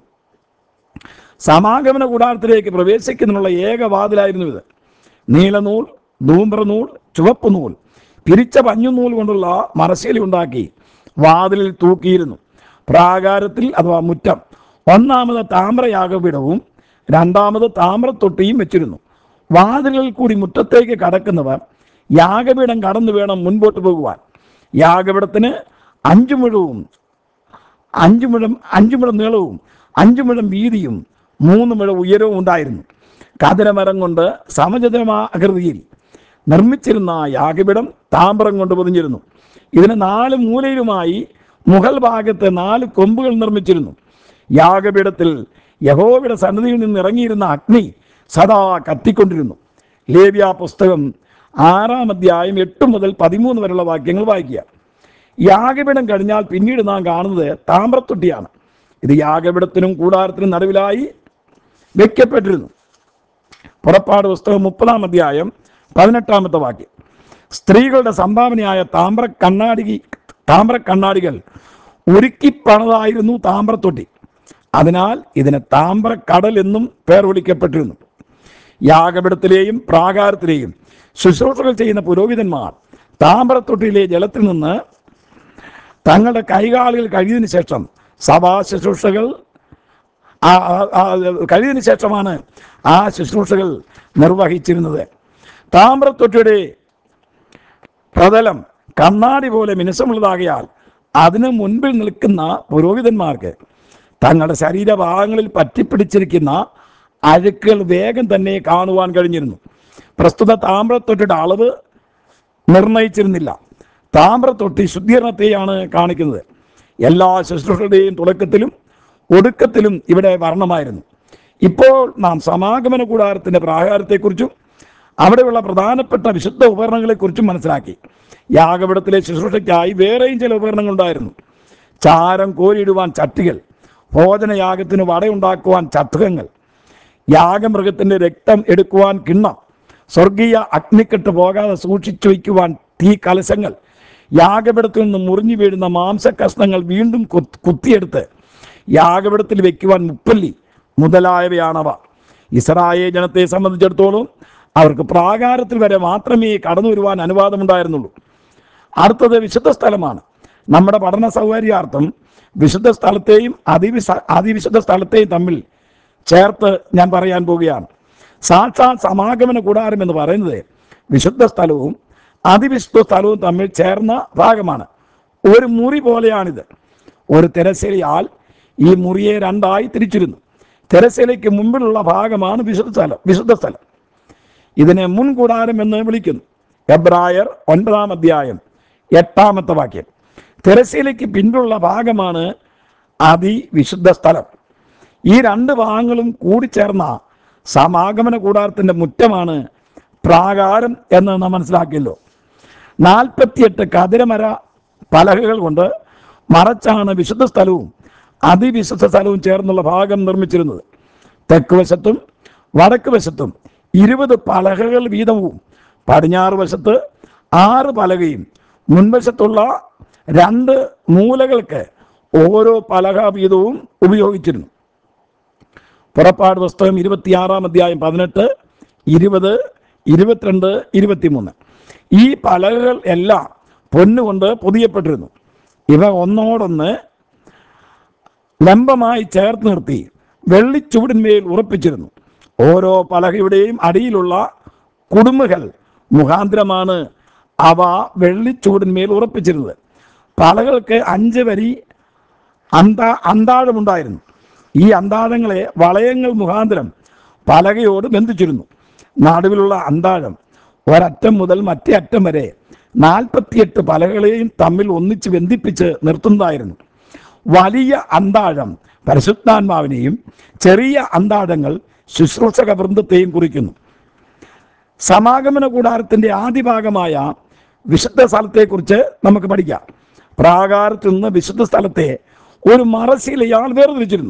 സമാഗമന കൂടാരത്തിലേക്ക് പ്രവേശിക്കുന്നതിനുള്ള ഏക വാതിലായിരുന്നു ഇത്. നീലനൂൽ, ധൂമ്രനൂൽ, ചുവപ്പ് നൂൽ, പിരിച്ച പഞ്ഞുനൂൽ കൊണ്ടുള്ള മരശീല ഉണ്ടാക്കി വാതിലിൽ തൂക്കിയിരുന്നു. പ്രാകാരത്തിൽ അഥവാ മുറ്റം ഒന്നാമത് താമ്രയാഗപീഠവും രണ്ടാമത് താമ്രത്തൊട്ടിയും വെച്ചിരുന്നു. വാതിലുകളിൽ കൂടി മുറ്റത്തേക്ക് കടക്കുന്നവർ യാഗപീഠം കടന്നു വേണം മുൻപോട്ട് പോകുവാൻ. യാഗപീഠത്തിന് അഞ്ചു മുഴവും അഞ്ചു മുഴം അഞ്ചു മുഴം നീളവും അഞ്ചു മുഴം വീതിയും മൂന്ന് മുഴം ഉയരവും ഉണ്ടായിരുന്നു. കതിരമരം കൊണ്ട് സമചതുരാകൃതിയിൽ നിർമ്മിച്ചിരുന്ന യാഗപീഠം താമ്രം കൊണ്ട് പൊതിഞ്ഞിരുന്നു. ഇതിന് നാല് മൂലയിലുമായി മുകൾ ഭാഗത്ത് നാല് കൊമ്പുകൾ നിർമ്മിച്ചിരുന്നു. യാഗപീഠത്തിൽ യഹോവയുടെ സന്നിധിയിൽ നിന്ന് ഇറങ്ങിയിരുന്ന അഗ്നി സദാ കത്തിക്കൊണ്ടിരുന്നു. ലേവ്യ പുസ്തകം ആറാം അധ്യായം എട്ട് മുതൽ പതിമൂന്ന് വരെയുള്ള വാക്യങ്ങൾ വായിക്കുക. യാഗപീഠം കഴിഞ്ഞാൽ പിന്നീട് നാം കാണുന്നത് താമ്രത്തൊട്ടിയാണ്. ഇത് യാഗപീഠത്തിനും കൂടാരത്തിനും നടുവിലായി വെക്കപ്പെട്ടിരുന്നു. പുറപ്പാട് പുസ്തകം മുപ്പതാം അധ്യായം പതിനെട്ടാമത്തെ വാക്യം. സ്ത്രീകളുടെ സംഭാവനയായ താമ്ര കണ്ണാടി താമ്ര കണ്ണാടികൾ ഉരുക്കി പണിതായിരുന്നു താമ്രത്തൊട്ടി. അതിനാൽ ഇതിന് താമ്രക്കടൽ എന്നും പേർ വിളിക്കപ്പെട്ടിരുന്നു. യാഗപീഠത്തിലെയും പ്രാകാരത്തിലെയും ശുശ്രൂഷകൾ ചെയ്യുന്ന പുരോഹിതന്മാർ താമ്രത്തൊട്ടിയിലെ ജലത്തിൽ നിന്ന് തങ്ങളുടെ കൈകാലുകൾ കഴിയുന്നതിന് ശേഷം സഭാ ശുശ്രൂഷകൾ കഴിയുന്നതിന് ശേഷമാണ് ആ ശുശ്രൂഷകൾ നിർവഹിച്ചിരുന്നത്. താമ്രത്തൊട്ടിയുടെ പ്രതലം കണ്ണാടി പോലെ മിനുസമുള്ളതാകയാൽ അതിന് മുൻപിൽ നിൽക്കുന്ന പുരോഹിതന്മാർക്ക് തങ്ങളുടെ ശരീരഭാഗങ്ങളിൽ പറ്റിപ്പിടിച്ചിരിക്കുന്ന അഴുക്കുകൾ വേഗം തന്നെ കാണുവാൻ കഴിഞ്ഞിരുന്നു. പ്രസ്തുത താമ്രത്തൊട്ടിയുടെ അളവ് നിർണയിച്ചിരുന്നില്ല. താമ്രത്തൊട്ടി ശുദ്ധീകരണത്തെയാണ് കാണിക്കുന്നത്. എല്ലാ ശുശ്രൂഷയുടെയും തുടക്കത്തിലും ഒടുക്കത്തിലും ഇവിടെ വർണ്ണമായിരുന്നു. ഇപ്പോൾ നാം സമാഗമന കൂടാരത്തിൻ്റെ പ്രാകാരത്തെക്കുറിച്ചും അവിടെയുള്ള പ്രധാനപ്പെട്ട വിശുദ്ധ ഉപകരണങ്ങളെക്കുറിച്ചും മനസ്സിലാക്കി. യാഗപീഠത്തിലെ ശുശ്രൂഷയ്ക്കായി വേറെയും ചില ഉപകരണങ്ങൾ ഉണ്ടായിരുന്നു. ചാരം കോരിയിടുവാൻ ചട്ടികൾ, ഭോജനയാഗത്തിന് വടയുണ്ടാക്കുവാൻ ചട്ടുകങ്ങൾ, യാഗമൃഗത്തിൻ്റെ രക്തം എടുക്കുവാൻ കിണ്ണം, സ്വർഗീയ അഗ്നിക്കെട്ട് പോകാതെ സൂക്ഷിച്ചു വയ്ക്കുവാൻ തീ കലശങ്ങൾ, യാഗപീഠത്തിൽ നിന്ന് മുറിഞ്ഞു വീഴുന്ന മാംസകഷ്ണങ്ങൾ വീണ്ടും കുത്തിയെടുത്ത് യാഗപീഠത്തിൽ വയ്ക്കുവാൻ മുപ്പല്ലി മുതലായവയാണവ. ഇസ്രായേൽ ജനത്തെ സംബന്ധിച്ചിടത്തോളം അവർക്ക് പ്രാകാരത്തിൽ വരെ മാത്രമേ കടന്നു വരുവാൻ അനുവാദമുണ്ടായിരുന്നുള്ളൂ. അടുത്തത് വിശുദ്ധ സ്ഥലമാണ്. നമ്മുടെ പഠന സൗകര്യാർത്ഥം വിശുദ്ധ സ്ഥലത്തെയും അതിവിശ അതിവിശുദ്ധ സ്ഥലത്തെയും തമ്മിൽ ചേർത്ത് ഞാൻ പറയാൻ പോവുകയാണ്. സാക്ഷാൽ സമാഗമന കൂടാരം എന്ന് പറയുന്നത് വിശുദ്ധ സ്ഥലവും അതിവിശുദ്ധ സ്ഥലവും തമ്മിൽ ചേർന്ന ഭാഗമാണ്. ഒരു മുറി പോലെയാണിത്. ഒരു തിരശ്ശീലയാൽ ഈ മുറിയെ രണ്ടായി തിരിച്ചിരുന്നു. തിരശ്ശീലയ്ക്ക് മുമ്പിലുള്ള ഭാഗമാണ് വിശുദ്ധ സ്ഥലം വിശുദ്ധ സ്ഥലം ഇതിനെ മുൻകൂടാരം എന്ന് വിളിക്കുന്നു. എബ്രായർ ഒൻപതാം അധ്യായം എട്ടാമത്തെ വാക്യം. തിരശ്ശീലയ്ക്ക് പിന്നിലുള്ള ഭാഗമാണ് അതിവിശുദ്ധ സ്ഥലം. ഈ രണ്ട് ഭാഗങ്ങളും കൂടിച്ചേർന്ന സമാഗമന കൂടാരത്തിൻ്റെ മുറ്റമാണ് പ്രാകാരം എന്ന് നാം മനസ്സിലാക്കിയല്ലോ. നാൽപ്പത്തിയെട്ട് കതിരമര പലകകൾ കൊണ്ട് മറച്ചാണ് വിശുദ്ധ സ്ഥലവും അതിവിശുദ്ധ സ്ഥലവും ചേർന്നുള്ള ഭാഗം നിർമ്മിച്ചിരുന്നത്. തെക്ക് വശത്തും വടക്ക് വശത്തും ഇരുപത് പലകകൾ വീതവും പടിഞ്ഞാറ് വശത്ത് ആറ് പലകയും മുൻവശത്തുള്ള രണ്ട് മൂലകൾക്ക് ഓരോ പലക വീതവും ഉപയോഗിച്ചിരുന്നു. പുറപ്പാട് പുസ്തകം ഇരുപത്തിയാറാം അധ്യായം പതിനെട്ട്, ഇരുപത്, ഇരുപത്തിരണ്ട്, ഇരുപത്തിമൂന്ന്. ഈ പലകകൾ എല്ലാം പൊന്നുകൊണ്ട് പൊതിയപ്പെട്ടിരുന്നു. ഇവ ഒന്നോടൊന്ന് ലംബമായി ചേർത്ത് നിർത്തി വെള്ളിച്ചുവടിന്മേൽ ഉറപ്പിച്ചിരുന്നു. ഓരോ പലകയുടെയും അടിയിലുള്ള കുടുമുകൾ മുഖാന്തരമാണ് അവ വെള്ളിച്ചുവടിന്മേൽ ഉറപ്പിച്ചിരുന്നത്. പലകൾക്ക് അഞ്ച് വരി അന്താ അന്താഴമുണ്ടായിരുന്നു. ഈ അന്താഴങ്ങളെ വളയങ്ങൾ മുഖാന്തരം പലകയോട് ബന്ധിച്ചിരുന്നു. നടുവിലുള്ള അന്താഴം ഒരറ്റം മുതൽ മറ്റേ അറ്റം വരെ നാൽപ്പത്തിയെട്ട് പലകളെയും തമ്മിൽ ഒന്നിച്ച് ബന്ധിപ്പിച്ച് നിർത്തുന്നതായിരുന്നു. വലിയ അന്താഴം പരിശുദ്ധാത്മാവിനെയും ചെറിയ അന്താഴങ്ങൾ ശുശ്രൂഷക വൃന്ദത്തെയും കുറിക്കുന്നു. സമാഗമന കൂടാരത്തിൻ്റെ ആദ്യ ഭാഗമായ വിശുദ്ധ സ്ഥലത്തെക്കുറിച്ച് നമുക്ക് പഠിക്കാം. പ്രാകാരത്തിൽ നിന്ന് വിശുദ്ധ സ്ഥലത്തെ ഒരു മറശീലയാൽ വേർതിരിച്ചിരുന്നു.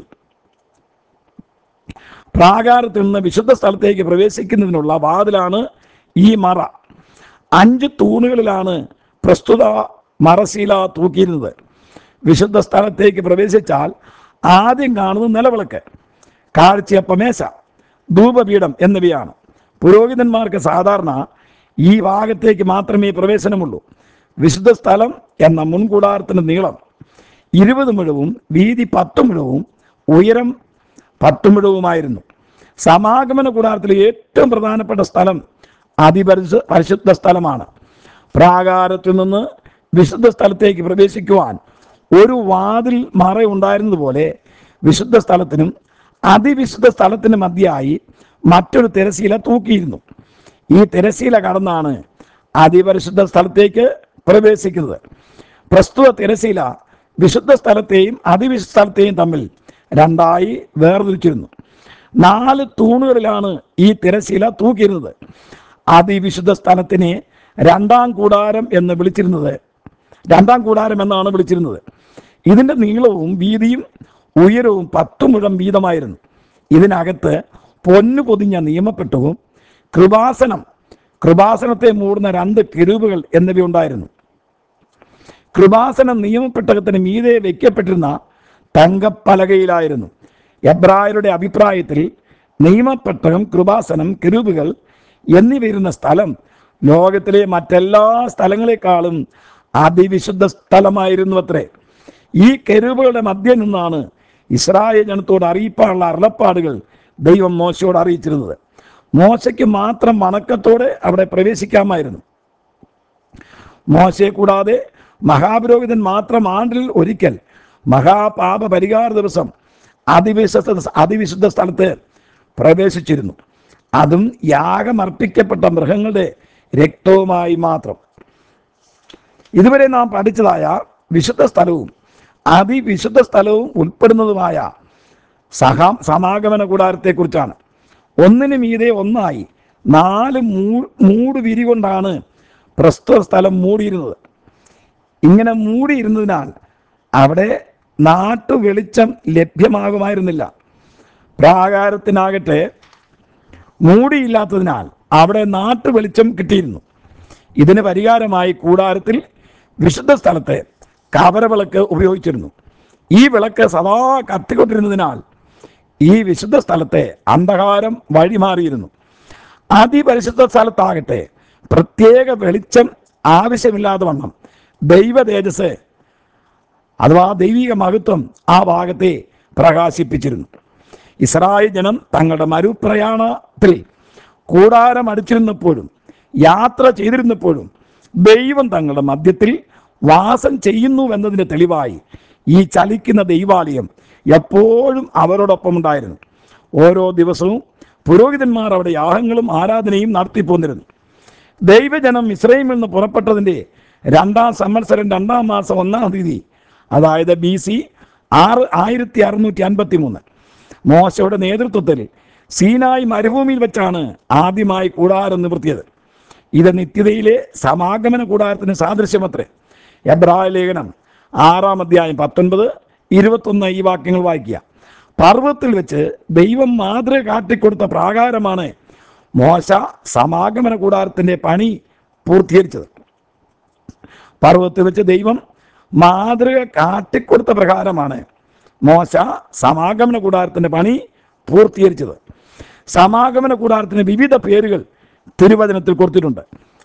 പ്രാകാരത്തിൽ നിന്ന് വിശുദ്ധ സ്ഥലത്തേക്ക് പ്രവേശിക്കുന്നതിനുള്ള വാതിലാണ് ഈ മറ. അഞ്ച് തൂണുകളിലാണ് പ്രസ്തുത മറശീല തൂക്കിയിരുന്നത്. വിശുദ്ധ സ്ഥലത്തേക്ക് പ്രവേശിച്ചാൽ ആദ്യം കാണുന്നത് നിലവിളക്ക്, കാഴ്ചയപ്പമേശ, ധൂപപീഠം എന്നിവയാണ്. പുരോഹിതന്മാർക്ക് സാധാരണ ഈ ഭാഗത്തേക്ക് മാത്രമേ പ്രവേശനമുള്ളൂ. വിശുദ്ധ സ്ഥലം എന്ന മുൻകൂടാരത്തിൻ്റെ നീളം ഇരുപത് മുഴവും വീതി പത്ത് മുഴവും ഉയരം പത്ത് മുഴവുമായിരുന്നു. സമാഗമന കൂടാരത്തിലെ ഏറ്റവും പ്രധാനപ്പെട്ട സ്ഥലം അതിപരിശു പരിശുദ്ധ സ്ഥലമാണ്. പ്രാകാരത്തിൽ നിന്ന് വിശുദ്ധ സ്ഥലത്തേക്ക് പ്രവേശിക്കുവാൻ ഒരു വാതിൽ മറ ഉണ്ടായിരുന്നതുപോലെ വിശുദ്ധ സ്ഥലത്തിനും അതിവിശുദ്ധ സ്ഥലത്തിനും മധ്യയായി മറ്റൊരു തിരശീല തൂക്കിയിരുന്നു. ഈ തിരശീല കടന്നാണ് അതിപരിശുദ്ധ സ്ഥലത്തേക്ക് പ്രവേശിക്കുന്നത്. പ്രസ്തുത തിരശീല വിശുദ്ധ സ്ഥലത്തെയും അതിവിശുദ്ധ സ്ഥലത്തെയും തമ്മിൽ രണ്ടായി വേർതിരിച്ചിരുന്നു. നാല് തൂണുകളിലാണ് ഈ തിരശീല തൂക്കിയിരുന്നത്. അതിവിശുദ്ധ സ്ഥലത്തിനെ രണ്ടാം കൂടാരം എന്ന് വിളിച്ചിരുന്നത് രണ്ടാം കൂടാരം എന്നാണ് വിളിച്ചിരുന്നത്. ഇതിൻ്റെ നീളവും വീതിയും ഉയരവും പത്തു മുഴം വീതമായിരുന്നു. ഇതിനകത്ത് പൊന്നു പൊതിഞ്ഞ നിയമപ്പെട്ടവും കൃപാസനം കൃപാസനത്തെ മൂടുന്ന രണ്ട് കിരൂബുകൾ എന്നിവയുണ്ടായിരുന്നു. കൃപാസനം നിയമപ്പെട്ടകത്തിന് മീതെ വയ്ക്കപ്പെട്ടിരുന്ന തങ്കപ്പലകയിലായിരുന്നു. എബ്രായരുടെ അഭിപ്രായത്തിൽ നിയമപ്പെട്ടകം, കൃപാസനം, കിരൂബുകൾ എന്നിവയിരുന്ന സ്ഥലം ലോകത്തിലെ മറ്റെല്ലാ സ്ഥലങ്ങളെക്കാളും അതിവിശുദ്ധ സ്ഥലമായിരുന്നു അത്രേ. ഈ കെരൂബുകളുടെ മധ്യം നിന്നാണ് ഇസ്രായേൽ ജനത്തോട് അറിയിപ്പാനുള്ള അരുളപ്പാടുകൾ ദൈവം മോശയോട് അറിയിച്ചിരുന്നത്. മോശയ്ക്ക് മാത്രം വണക്കത്തോടെ അവിടെ പ്രവേശിക്കാമായിരുന്നു. മോശയെ കൂടാതെ മഹാപുരോഹിതൻ മാത്രം ആണ്ടിൽ ഒരിക്കൽ മഹാപാപ പരിഹാര ദിവസം അതിവിശുദ്ധ അതിവിശുദ്ധ സ്ഥലത്ത് പ്രവേശിച്ചിരുന്നു. അതും യാഗമർപ്പിക്കപ്പെട്ട മൃഗങ്ങളുടെ രക്തവുമായി മാത്രം. ഇതുവരെ നാം പഠിച്ചതായ വിശുദ്ധ സ്ഥലവും അതിവിശുദ്ധ സ്ഥലവും ഉൾപ്പെടുന്നതുമായ സഹാ സമാഗമന കൂടാരത്തെക്കുറിച്ചാണ്. ഒന്നിനു മീതെ ഒന്നായി നാല് മൂ മൂട് വിരി കൊണ്ടാണ് പ്രസ്തുത സ്ഥലം മൂടിയിരുന്നത്. ഇങ്ങനെ മൂടിയിരുന്നതിനാൽ അവിടെ നാട്ടു വെളിച്ചം ലഭ്യമാകുമായിരുന്നില്ല. പ്രാകാരത്തിനാകട്ടെ മൂടിയില്ലാത്തതിനാൽ അവിടെ നാട്ടു വെളിച്ചം കിട്ടിയിരുന്നു. ഇതിന് പരിഹാരമായി കൂടാരത്തിൽ വിശുദ്ധ സ്ഥലത്ത് കവരവിളക്ക് ഉപയോഗിച്ചിരുന്നു. ഈ വിളക്ക് സദാ കത്തിക്കൊണ്ടിരുന്നതിനാൽ ഈ വിശുദ്ധ സ്ഥലത്തെ അന്ധകാരം വഴിമാറിയിരുന്നു. അതിപരിശുദ്ധ സ്ഥലത്താകട്ടെ പ്രത്യേക വെളിച്ചം ആവശ്യമില്ലാതെ വണ്ണം ദൈവ തേജസ് അഥവാ ദൈവിക മഹത്വം ആ ഭാഗത്തെ പ്രകാശിപ്പിച്ചിരുന്നു. ഇസ്രായേൽ ജനം തങ്ങളുടെ മരുപ്രയാണത്തിൽ കൂടാരം അടിച്ചിരുന്നപ്പോഴും യാത്ര ചെയ്തിരുന്നപ്പോഴും ദൈവം തങ്ങളുടെ മധ്യത്തിൽ വാസം ചെയ്യുന്നുവെന്നതിന് തെളിവായി ഈ ചലിക്കുന്ന ദൈവാലയം എപ്പോഴും അവരോടൊപ്പം ഉണ്ടായിരുന്നു. ഓരോ ദിവസവും പുരോഹിതന്മാർ അവിടെ യാഗങ്ങളും ആരാധനയും നടത്തിപ്പോന്നിരുന്നു. ദൈവജനം ഇസ്രായേലിൽ നിന്ന് പുറപ്പെട്ടതിൻ്റെ രണ്ടാം സംവത്സരം രണ്ടാം മാസം ഒന്നാം തീയതി, അതായത് ബി സി ആറ് ആയിരത്തി അറുന്നൂറ്റി അൻപത്തി മൂന്ന് മോശയുടെ നേതൃത്വത്തിൽ സീനായി മരുഭൂമിയിൽ വെച്ചാണ് ആദ്യമായി കൂടാരം നിവർത്തിയത്. ഇത് നിത്യതയിലെ സമാഗമന കൂടാരത്തിന് സാദൃശ്യമത്രേ. എബ്രായ ലേഖനം ആറാം അധ്യായം പത്തൊൻപത് ഇരുപത്തൊന്ന് ഈ വാക്യങ്ങൾ വായിക്കുക. പർവ്വത്തിൽ വെച്ച് ദൈവം മാതൃക കാട്ടിക്കൊടുത്ത പ്രാകാരമാണ് മോശ സമാഗമന കൂടാരത്തിൻ്റെ പണി പൂർത്തീകരിച്ചത്. പർവ്വത്തിൽ വെച്ച് ദൈവം മാതൃക കാട്ടിക്കൊടുത്ത പ്രകാരമാണ് മോശ സമാഗമന കൂടാരത്തിൻ്റെ പണി പൂർത്തീകരിച്ചത്. സമാഗമന കൂടാരത്തിന് വിവിധ പേരുകൾ തിരുവചനത്തിൽ കൊടുത്തിട്ടുണ്ട്.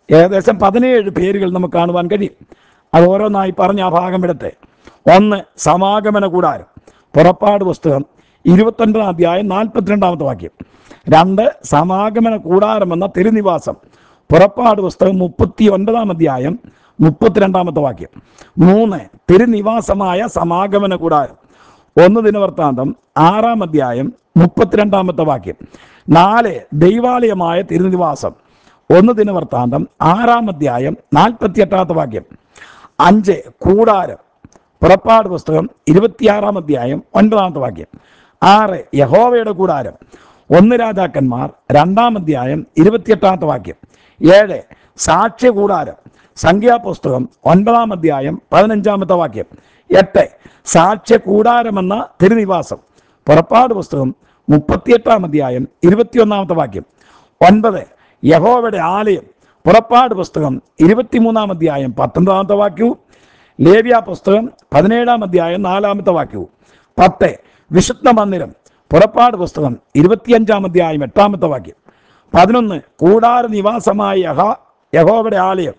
ഏകദേശം പതിനേഴ് പേരുകൾ നമുക്ക് കാണുവാൻ കഴിയും. അത് ഓരോന്നായി പറഞ്ഞ ആ ഭാഗം ഇടത്തെ. ഒന്ന്, സമാഗമന കൂടാരം, പുറപ്പാട് പുസ്തകം ഇരുപത്തൊൻപതാം അധ്യായം നാൽപ്പത്തിരണ്ടാമത്തെ വാക്യം. രണ്ട്, സമാഗമന കൂടാരം എന്ന തിരുനിവാസം, പുറപ്പാട് പുസ്തകം മുപ്പത്തി ഒൻപതാം അധ്യായം മുപ്പത്തിരണ്ടാമത്തെ വാക്യം. മൂന്ന്, തിരുനിവാസമായ സമാഗമന കൂടാരം, ഒന്ന് ദിനവൃത്താന്തം ആറാം അധ്യായം മുപ്പത്തിരണ്ടാമത്തെ വാക്യം. നാല്, ദൈവാലയമായ തിരുനിവാസം, ഒന്ന് ദിനവൃത്താന്തം ആറാം അധ്യായം നാൽപ്പത്തി എട്ടാമത്തെ വാക്യം. അഞ്ച്, കൂടാരം, പുറപ്പാട് പുസ്തകം ഇരുപത്തിയാറാം അധ്യായം ഒൻപതാമത്തെ വാക്യം. ആറ്, യഹോവയുടെ കൂടാരം, ഒന്ന് രാജാക്കന്മാർ രണ്ടാം അധ്യായം ഇരുപത്തിയെട്ടാമത്തെ വാക്യം. ഏഴ്, സാക്ഷ്യ കൂടാരം, സംഖ്യാപുസ്തകം ഒൻപതാം അധ്യായം പതിനഞ്ചാമത്തെ വാക്യം. എട്ട്, സാക്ഷ്യ കൂടാരമെന്ന തിരുനിവാസം, പുറപ്പാട് പുസ്തകം മുപ്പത്തിയെട്ടാം അധ്യായം ഇരുപത്തിയൊന്നാമത്തെ വാക്യം. ഒൻപത്, യഹോവയുടെ ആലയം, പുറപ്പാട് പുസ്തകം ഇരുപത്തിമൂന്നാം അധ്യായം പത്തൊൻപതാമത്തെ വാക്യവും ലേവ്യ പുസ്തകം പതിനേഴാം അധ്യായം നാലാമത്തെ വാക്യവും. പത്ത്, വിശുദ്ധ മന്ദിരം, പുറപ്പാട് പുസ്തകം ഇരുപത്തിയഞ്ചാം അധ്യായം എട്ടാമത്തെ വാക്യം. പതിനൊന്ന്, കൂടാര നിവാസമായ യഹ യഹോവയുടെ ആലയം,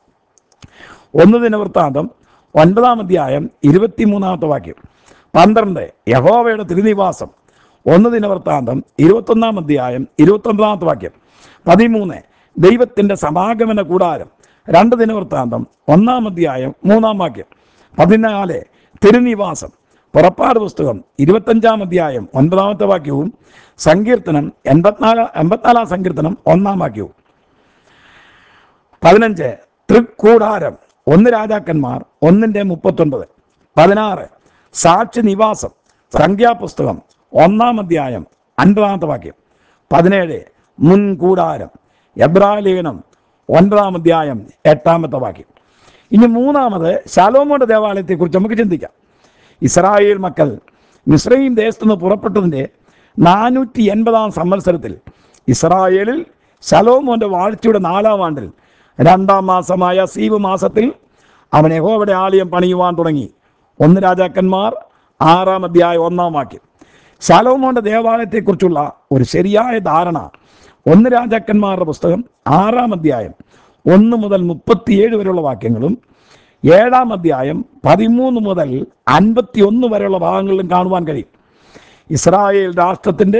ഒന്ന് ദിനവൃത്താന്തം ഒൻപതാം അധ്യായം ഇരുപത്തിമൂന്നാമത്തെ വാക്യം. പന്ത്രണ്ട്, യഹോവയുടെ തിരുനിവാസം, ഒന്ന് ദിനവൃത്താന്തം ഇരുപത്തൊന്നാം അധ്യായം ഇരുപത്തൊൻപതാമത്തെ വാക്യം. പതിമൂന്ന്, ദൈവത്തിൻ്റെ സമാഗമന കൂടാരം, രണ്ട് ദിനവൃത്താന്തം ഒന്നാം അധ്യായം മൂന്നാം വാക്യം. പതിനാല്, തിരുനിവാസം, പുറപ്പാട് പുസ്തകം ഇരുപത്തഞ്ചാം അധ്യായം ഒൻപതാമത്തെ വാക്യവും സങ്കീർത്തനം എൺപത്തിനാല് എൺപത്തിനാലാം സങ്കീർത്തനം ഒന്നാം വാക്യവും. പതിനഞ്ച്, തൃക്കൂടാരം, ഒന്ന് രാജാക്കന്മാർ ഒന്നിൻ്റെ മുപ്പത്തൊൻപത്. പതിനാറ്, സാക്ഷി നിവാസം, സംഖ്യാപുസ്തകം ഒന്നാം അധ്യായം അൻപതാമത്തെ വാക്യം. പതിനേഴ്, മുൻകൂടാരം, എബ്രാലേഖനം ഒൻപതാം അധ്യായം എട്ടാമത്തെ വാക്യം. ഇനി മൂന്നാമത് ശലോമോന്റെ ദേവാലയത്തെക്കുറിച്ച് നമുക്ക് ചിന്തിക്കാം. ഇസ്രായേൽ മക്കൾ മിസ്രയീം ദേശത്തുനിന്ന് പുറപ്പെട്ടതിൻ്റെ നാനൂറ്റി എൺപതാം സംവത്സരത്തിൽ ഇസ്രായേലിൽ ശലോമോന്റെ വാഴ്ചയുടെ നാലാം ആണ്ടിൽ രണ്ടാം മാസമായ സീവ് മാസത്തിൽ അവൻ യഹോവയുടെ ആലയം പണിയുവാൻ തുടങ്ങി. ഒന്ന് രാജാക്കന്മാർ ആറാം അധ്യായം ഒന്നാം വാക്യം. ശലോമോന്റെ ദേവാലയത്തെക്കുറിച്ചുള്ള ഒരു ശരിയായ ധാരണ ഒന്ന് രാജാക്കന്മാരുടെ പുസ്തകം ആറാം അധ്യായം ഒന്ന് മുതൽ മുപ്പത്തിയേഴ് വരെയുള്ള വാക്യങ്ങളും ഏഴാം അധ്യായം പതിമൂന്ന് മുതൽ അൻപത്തി ഒന്ന് വരെയുള്ള ഭാഗങ്ങളിലും കാണുവാൻ കഴിയും. ഇസ്രായേൽ രാഷ്ട്രത്തിൻ്റെ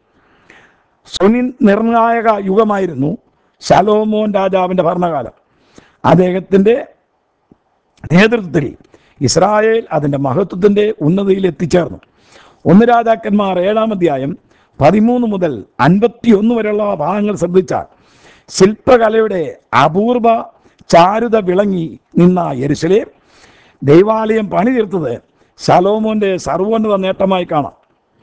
സുനി നിർണായക യുഗമായിരുന്നു ശലോമോൻ രാജാവിൻ്റെ ഭരണകാലം. അദ്ദേഹത്തിൻ്റെ നേതൃത്വത്തിൽ ഇസ്രായേൽ അതിൻ്റെ മഹത്വത്തിൻ്റെ ഉന്നതിയിൽ എത്തിച്ചേർന്നു. ഒന്ന് രാജാക്കന്മാർ ഏഴാം അധ്യായം പതിമൂന്ന് മുതൽ അൻപത്തി ഒന്ന് വരെയുള്ള ഭാഗങ്ങൾ ശ്രദ്ധിച്ചാൽ ശില്പകലയുടെ അപൂർവ ചാരുത വിളങ്ങി നിന്ന യെരുശലേം ദൈവാലയം പണി തീർത്തത് ശലോമോന്റെ സർവോന്നത നേട്ടമായി കാണാം.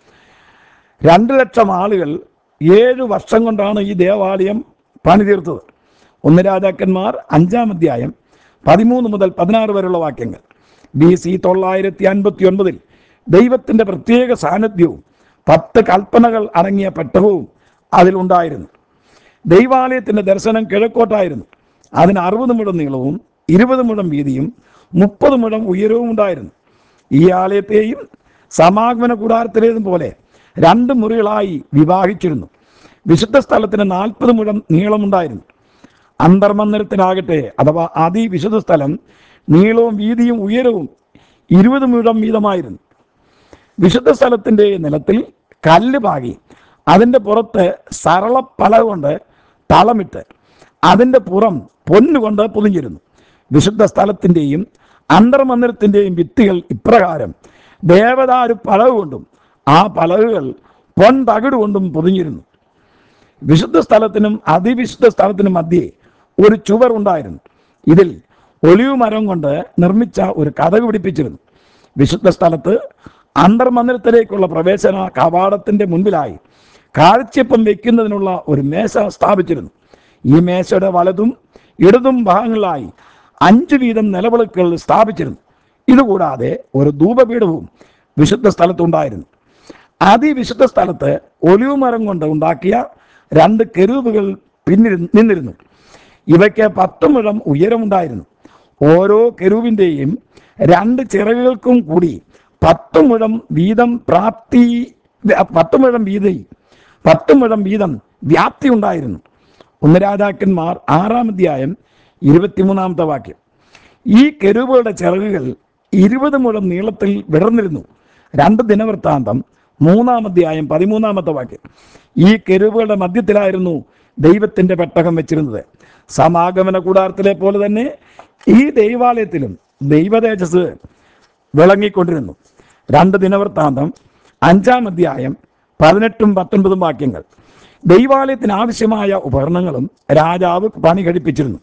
രണ്ട് ലക്ഷം ആളുകൾ ഏഴു വർഷം കൊണ്ടാണ് ഈ ദേവാലയം പണി തീർത്തത്. ഒന്ന് രാജാക്കന്മാർ അഞ്ചാം അധ്യായം പതിമൂന്ന് മുതൽ പതിനാറ് വരെയുള്ള വാക്യങ്ങൾ. ബി സി തൊള്ളായിരത്തി അൻപത്തി ഒൻപതിൽ ദൈവത്തിൻ്റെ പ്രത്യേക സാന്നിധ്യവും പത്ത് കൽപ്പനകൾ അടങ്ങിയ പെട്ടകവും അതിലുണ്ടായിരുന്നു. ദൈവാലയത്തിൻ്റെ ദർശനം കിഴക്കോട്ടായിരുന്നു. അതിന് അറുപത് മുഴം നീളവും ഇരുപത് മുഴം വീതിയും മുപ്പത് മുഴം ഉയരവും ഉണ്ടായിരുന്നു. ഈ ആലയത്തെയും സമാഗമന കൂടാരത്തിലേതും പോലെ രണ്ട് മുറികളായി വിഭാഗിച്ചിരുന്നു. വിശുദ്ധ സ്ഥലത്തിന് നാൽപ്പത് മുഴം നീളമുണ്ടായിരുന്നു. അന്തർമന്ദിരത്തിനാകട്ടെ അഥവാ അതിവിശുദ്ധ സ്ഥലം നീളവും വീതിയും ഉയരവും ഇരുപത് മുഴം വീതമായിരുന്നു. വിശുദ്ധ സ്ഥലത്തിൻ്റെ നിലത്തിൽ കല്ല് പാകി അതിൻ്റെ പുറത്ത് സരളപ്പല കൊണ്ട് തളമിട്ട് അതിൻ്റെ പുറം പൊന്നുകൊണ്ട് പൊതിഞ്ഞിരുന്നു. വിശുദ്ധ സ്ഥലത്തിൻ്റെയും അന്തർമന്ദിരത്തിൻ്റെയും ഭിത്തികൾ ഇപ്രകാരം ദേവദാരു പലക കൊണ്ടും ആ പലകകൾ പൊൻ തകിട് കൊണ്ടും പൊതിഞ്ഞിരുന്നു. വിശുദ്ധ സ്ഥലത്തിനും അതിവിശുദ്ധ സ്ഥലത്തിനും മധ്യേ ഒരു ചുവർ ഉണ്ടായിരുന്നു. ഇതിൽ ഒലിവ് മരം കൊണ്ട് നിർമ്മിച്ച ഒരു കതക് പിടിപ്പിച്ചിരുന്നു. വിശുദ്ധ സ്ഥലത്ത് അന്തർമന്ദിരത്തിലേക്കുള്ള പ്രവേശന കവാടത്തിൻ്റെ മുൻപിലായി കാഴ്ചപ്പം വയ്ക്കുന്നതിനുള്ള ഒരു മേശ സ്ഥാപിച്ചിരുന്നു. ഈ മേശയുടെ വലതും ഇടതും ഭാഗങ്ങളിലായി അഞ്ച് വീതം നിലവിളക്കുകൾ സ്ഥാപിച്ചിരുന്നു. ഇതുകൂടാതെ ഒരു ധൂപപീഠവും വിശുദ്ധ സ്ഥലത്തുണ്ടായിരുന്നു. അതിവിശുദ്ധ സ്ഥലത്ത് ഒലിവ് മരം കൊണ്ട് ഉണ്ടാക്കിയ രണ്ട് കെരൂബുകൾ പിന്നിരു നിന്നിരുന്നു. ഇവയ്ക്ക് പത്ത് മുഴം ഉയരമുണ്ടായിരുന്നു. ഓരോ കെരൂബിൻ്റെയും രണ്ട് ചിറകുകൾക്കും കൂടി പത്ത് മുഴം വീതം പ്രാപ്തി പത്ത് മുഴം വീതി പത്ത് മുഴം വീതം വ്യാപ്തി ഉണ്ടായിരുന്നു. ഒന്ന് രാജാക്കന്മാർ ആറാം അധ്യായം ഇരുപത്തിമൂന്നാമത്തെ വാക്യം. ഈ കെരൂബുകളുടെ ചിറകുകൾ ഇരുപത് മുഴം നീളത്തിൽ വിടർന്നിരുന്നു. രണ്ട് ദിനവൃത്താന്തം മൂന്നാം അധ്യായം പതിമൂന്നാമത്തെ വാക്യം. ഈ കെരൂബുകളുടെ മധ്യത്തിലായിരുന്നു ദൈവത്തിൻ്റെ പെട്ടകം വെച്ചിരുന്നത്. സമാഗമന കൂടാരത്തിലെ പോലെ തന്നെ ഈ ദൈവാലയത്തിലും ദൈവതേജസ് വിളങ്ങിക്കൊണ്ടിരുന്നു. രണ്ട് ദിനവൃത്താന്തം അഞ്ചാം അധ്യായം പതിനെട്ടും പത്തൊൻപതും വാക്യങ്ങൾ. ദൈവാലയത്തിന് ആവശ്യമായ ഉപകരണങ്ങളും രാജാവ് പണി കഴിപ്പിച്ചിരുന്നു.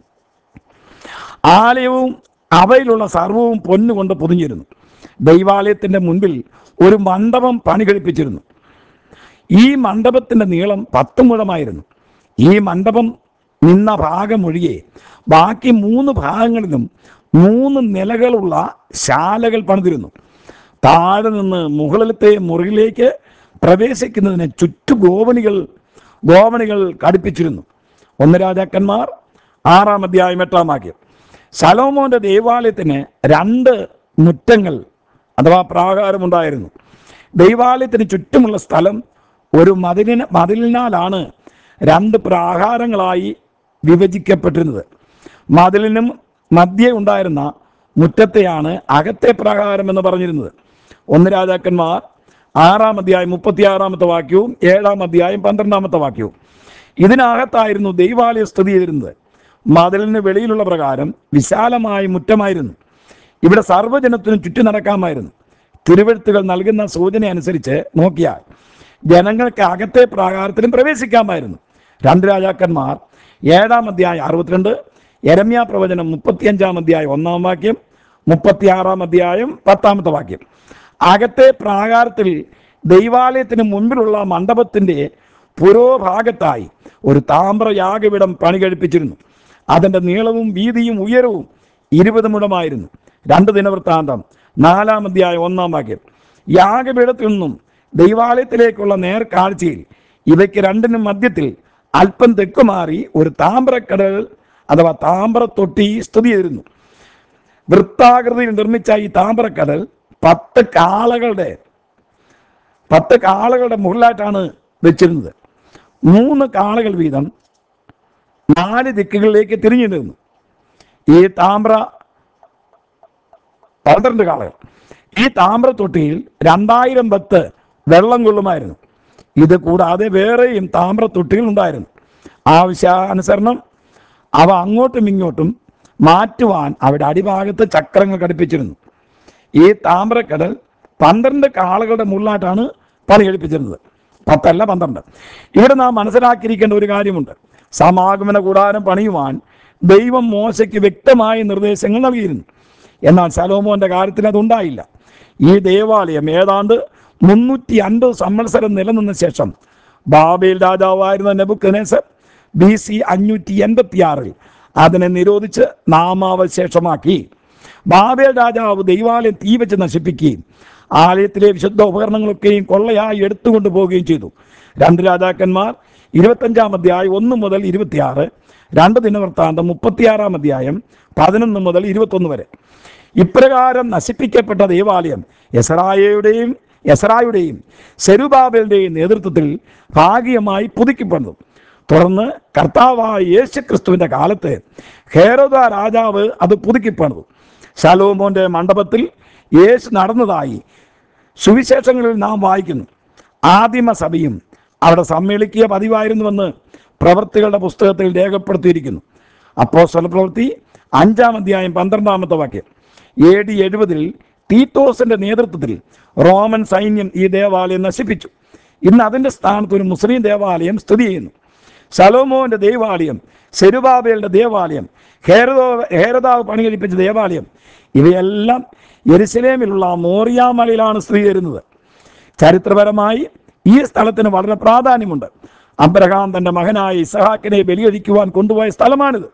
ആലയവും അവയിലുള്ള സർവവും പൊന്നുകൊണ്ട് പൊതിഞ്ഞിരുന്നു. ദൈവാലയത്തിൻ്റെ മുൻപിൽ ഒരു മണ്ഡപം പണി കഴിപ്പിച്ചിരുന്നു. ഈ മണ്ഡപത്തിൻ്റെ നീളം പത്ത് മുഴമായിരുന്നു. ഈ മണ്ഡപം നിന്ന ഭാഗമൊഴികെ ബാക്കി മൂന്ന് ഭാഗങ്ങളിലും മൂന്ന് നിലകളുള്ള ശാലകൾ പണിതിരുന്നു. താഴെ നിന്ന് മുകളിലത്തെ മുറിയിലേക്ക് പ്രവേശിക്കുന്നതിന് ചുറ്റു ഗോവണികൾ ഗോവണികൾ ഘടിപ്പിച്ചിരുന്നു. ഒന്ന് രാജാക്കന്മാർ ആറാം അധ്യായം എട്ടാം വാക്യം. ശലോമോന്റെ ദേവാലയത്തിന് രണ്ട് മുറ്റങ്ങൾ അഥവാ പ്രാകാരമുണ്ടായിരുന്നു. ദൈവാലയത്തിന് ചുറ്റുമുള്ള സ്ഥലം ഒരു മതിലിന് മതിലിനാലാണ് രണ്ട് പ്രാകാരങ്ങളായി വിഭജിക്കപ്പെട്ടിരുന്നത്. മതിലിനും മധ്യേ ഉണ്ടായിരുന്ന മുറ്റത്തെയാണ് അകത്തെ പ്രാകാരം എന്ന് പറഞ്ഞിരുന്നത്. ഒന്ന് രാജാക്കന്മാർ ആറാം അധ്യായം മുപ്പത്തിയാറാമത്തെ വാക്യവും ഏഴാം അധ്യായം പന്ത്രണ്ടാമത്തെ വാക്യവും. ഇതിനകത്തായിരുന്നു ദൈവാലയം സ്ഥിതി ചെയ്തിരുന്നത്. മതിലിന് വെളിയിലുള്ള പ്രകാരം വിശാലമായ മുറ്റമായിരുന്നു. ഇവിടെ സർവ്വജനത്തിനും ചുറ്റി നടക്കാമായിരുന്നു. തിരുവെഴുത്തുകൾ നൽകുന്ന സൂചന അനുസരിച്ച് നോക്കിയാൽ ജനങ്ങൾക്ക് അകത്തെ പ്രാകാരത്തിലും പ്രവേശിക്കാമായിരുന്നു. രണ്ട് രാജാക്കന്മാർ ഏഴാം അധ്യായം അറുപത്തിരണ്ട്, യെരമ്യാ പ്രവചനം മുപ്പത്തിയഞ്ചാം അധ്യായം ഒന്നാം വാക്യം, മുപ്പത്തിയാറാം അധ്യായം പത്താമത്തെ വാക്യം. അകത്തെ പ്രാകാരത്തിൽ ദൈവാലയത്തിന് മുൻപിലുള്ള മണ്ഡപത്തിൻ്റെ പുരോഭാഗത്തായി ഒരു താമ്ര യാഗപീഠം പണി കഴിപ്പിച്ചിരുന്നു. അതിൻ്റെ നീളവും വീതിയും ഉയരവും ഇരുപത് മുഴമായിരുന്നു. രണ്ട് ദിനവൃത്താന്തം നാലാം അധ്യായം ഒന്നാം വാക്യം. യാഗപീഠത്തിൽ നിന്നും ദൈവാലയത്തിലേക്കുള്ള നേർക്കാഴ്ചയിൽ ഇവയ്ക്ക് രണ്ടിനും മധ്യത്തിൽ അല്പം തെക്കുമാറി ഒരു താമ്രക്കടൽ അഥവാ താമ്രത്തൊട്ടി സ്ഥിതി ചെയ്തിരുന്നു. വൃത്താകൃതിയിൽ നിർമ്മിച്ച ഈ താമ്രക്കടൽ പത്ത് കാളകളുടെ പത്ത് കാളകളുടെ മുകളിലായിട്ടാണ് വെച്ചിരുന്നത്. മൂന്ന് കാളകൾ വീതം നാല് ദിക്കുകളിലേക്ക് തിരിഞ്ഞു നിന്നു. ഈ താമ്ര പന്ത്രണ്ട് കാളകൾ. ഈ താമ്രത്തൊട്ടിയിൽ രണ്ടായിരം ബത്ത് വെള്ളം കൊള്ളുമായിരുന്നു. ഇത് കൂടാതെ വേറെയും താമ്രത്തൊട്ടികൾ ഉണ്ടായിരുന്നു. ആവശ്യാനുസരണം അവ അങ്ങോട്ടും ഇങ്ങോട്ടും മാറ്റുവാൻ അവിടെ അടിഭാഗത്ത് ചക്രങ്ങൾ ഘടിപ്പിച്ചിരുന്നു. ഈ താമ്രക്കടൽ പന്ത്രണ്ട് കാളകളുടെ മുകളിലായിട്ടാണ് പണി കഴിപ്പിച്ചിരുന്നത്. പത്തല്ല, പന്ത്രണ്ട്. ഇവിടെ നാം മനസ്സിലാക്കിയിരിക്കേണ്ട ഒരു കാര്യമുണ്ട്. സമാഗമന കൂടാരം പണിയുവാൻ ദൈവം മോശയ്ക്ക് വ്യക്തമായ നിർദ്ദേശങ്ങൾ നൽകിയിരുന്നു. എന്നാൽ ശലോമോന്റെ കാര്യത്തിൽ അതുണ്ടായില്ല. ഈ ദേവാലയം ഏതാണ്ട് മുന്നൂറ്റി അൻപത് സംവത്സരം നിലനിന്ന ശേഷം ബാബേൽ രാജാവായിരുന്ന നെബൂഖദ്നേസർ ബി സി അഞ്ഞൂറ്റി എൺപത്തി ആറിൽ അതിനെ നിരോധിച്ച് നാമാവശേഷമാക്കി. ബാബേൽ രാജാവ് ദൈവാലയം തീ വെച്ച് നശിപ്പിക്കുകയും ആലയത്തിലെ വിശുദ്ധ ഉപകരണങ്ങളൊക്കെയും കൊള്ളയായി എടുത്തുകൊണ്ട് പോവുകയും ചെയ്തു. രണ്ട് രാജാക്കന്മാർ ഇരുപത്തഞ്ചാം അധ്യായം ഒന്ന് മുതൽ ഇരുപത്തിയാറ്, രണ്ട് ദിനവൃത്താന്തം മുപ്പത്തിയാറാം അധ്യായം പതിനൊന്ന് മുതൽ ഇരുപത്തൊന്ന് വരെ. ഇപ്രകാരം നശിപ്പിക്കപ്പെട്ട ദേവാലയം യെസറായയുടെയും യെസറായുടെയും സെരുബാബേലിൻ്റെയും നേതൃത്വത്തിൽ ഭാഗികമായി പുതുക്കിപ്പണിതു. തുടർന്ന് കർത്താവായ യേശു ക്രിസ്തുവിൻ്റെ കാലത്ത് ഹേരോദ രാജാവ് അത് പുതുക്കിപ്പണിതു. ശലോമോന്റെ മണ്ഡപത്തിൽ യേശു നടന്നതായി സുവിശേഷങ്ങളിൽ നാം വായിക്കുന്നു. ആദിമ സഭയും അവിടെ സമ്മേളിക്കുക പതിവായിരുന്നുവെന്ന് പ്രവൃത്തികളുടെ പുസ്തകത്തിൽ രേഖപ്പെടുത്തിയിരിക്കുന്നു. അപ്പോസ്തല പ്രവൃത്തി അഞ്ചാം അധ്യായം പന്ത്രണ്ടാമത്തെ വാക്യം. എ ഡി എഴുപതിൽ തീത്തോസിന്റെ നേതൃത്വത്തിൽ റോമൻ സൈന്യം ഈ ദേവാലയം നശിപ്പിച്ചു. ഇന്ന് അതിൻ്റെ സ്ഥാനത്ത് ഒരു മുസ്ലിം ദേവാലയം സ്ഥിതി ചെയ്യുന്നു. ശലോമോന്റെ ദേവാലയം, സെരുബാബേലിന്റെ ദേവാലയം, ഹേരോദ ഹേരോദാവ് പണി കഴിപ്പിച്ച ദേവാലയം ഇവയെല്ലാം യെരുശലേമിലുള്ള മോറിയ മലയിലാണ് സ്ഥിതി ചെയ്യുന്നത്. ചരിത്രപരമായി ഈ സ്ഥലത്തിന് വളരെ പ്രാധാന്യമുണ്ട്. അബ്രഹാം തൻ്റെ മകനായ ഇസഹാക്കിനെ ബലികഴിക്കുവാൻ കൊണ്ടുപോയ സ്ഥലമാണിത്.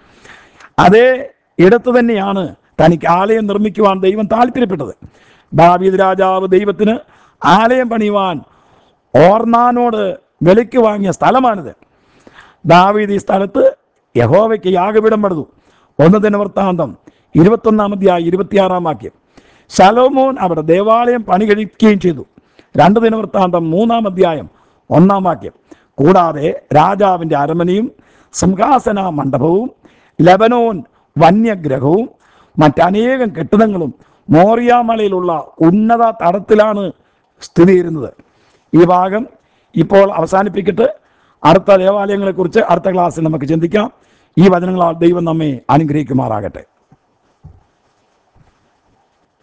അതേ ഇടത്ത് തന്നെയാണ് തനിക്ക് ആലയം നിർമ്മിക്കുവാൻ ദൈവം താല്പര്യപ്പെട്ടത്. ദാവീദ് രാജാവ് ദൈവത്തിന് ആലയം പണിയുവാൻ ഓർന്നാനോട് വിലയ്ക്ക് വാങ്ങിയ സ്ഥലമാണിത്. ദാവീദ് ഈ സ്ഥലത്ത് യഹോവയ്ക്ക് യാഗപീഠം പണിതു. ഒന്ന് ദിനവൃത്താന്തം ഇരുപത്തൊന്നാം അധ്യായം ഇരുപത്തിയാറാം വാക്യം. ശലോമോൻ അവിടെ ദേവാലയം പണി കഴിക്കുകയും ചെയ്തു. രണ്ട് ദിനവൃത്താന്തം മൂന്നാം അധ്യായം ഒന്നാം വാക്യം. കൂടാതെ രാജാവിൻ്റെ അരമനയും സിംഹാസന മണ്ഡപവും ലെബനോൻ വന്യഗ്രഹവും മറ്റനേകം കെട്ടിടങ്ങളും മോറിയാമലയിലുള്ള ഉന്നത തടത്തിലാണ് സ്ഥിതി ചെയ്യുന്നത്. ഈ ഭാഗം ഇപ്പോൾ അവസാനിപ്പിച്ചിട്ട് അടുത്ത ദേവാലയങ്ങളെക്കുറിച്ച് അടുത്ത ക്ലാസ്സിൽ നമുക്ക് ചിന്തിക്കാം. ഈ വചനങ്ങളാൽ ദൈവം നമ്മെ അനുഗ്രഹിക്കുമാറാകട്ടെ.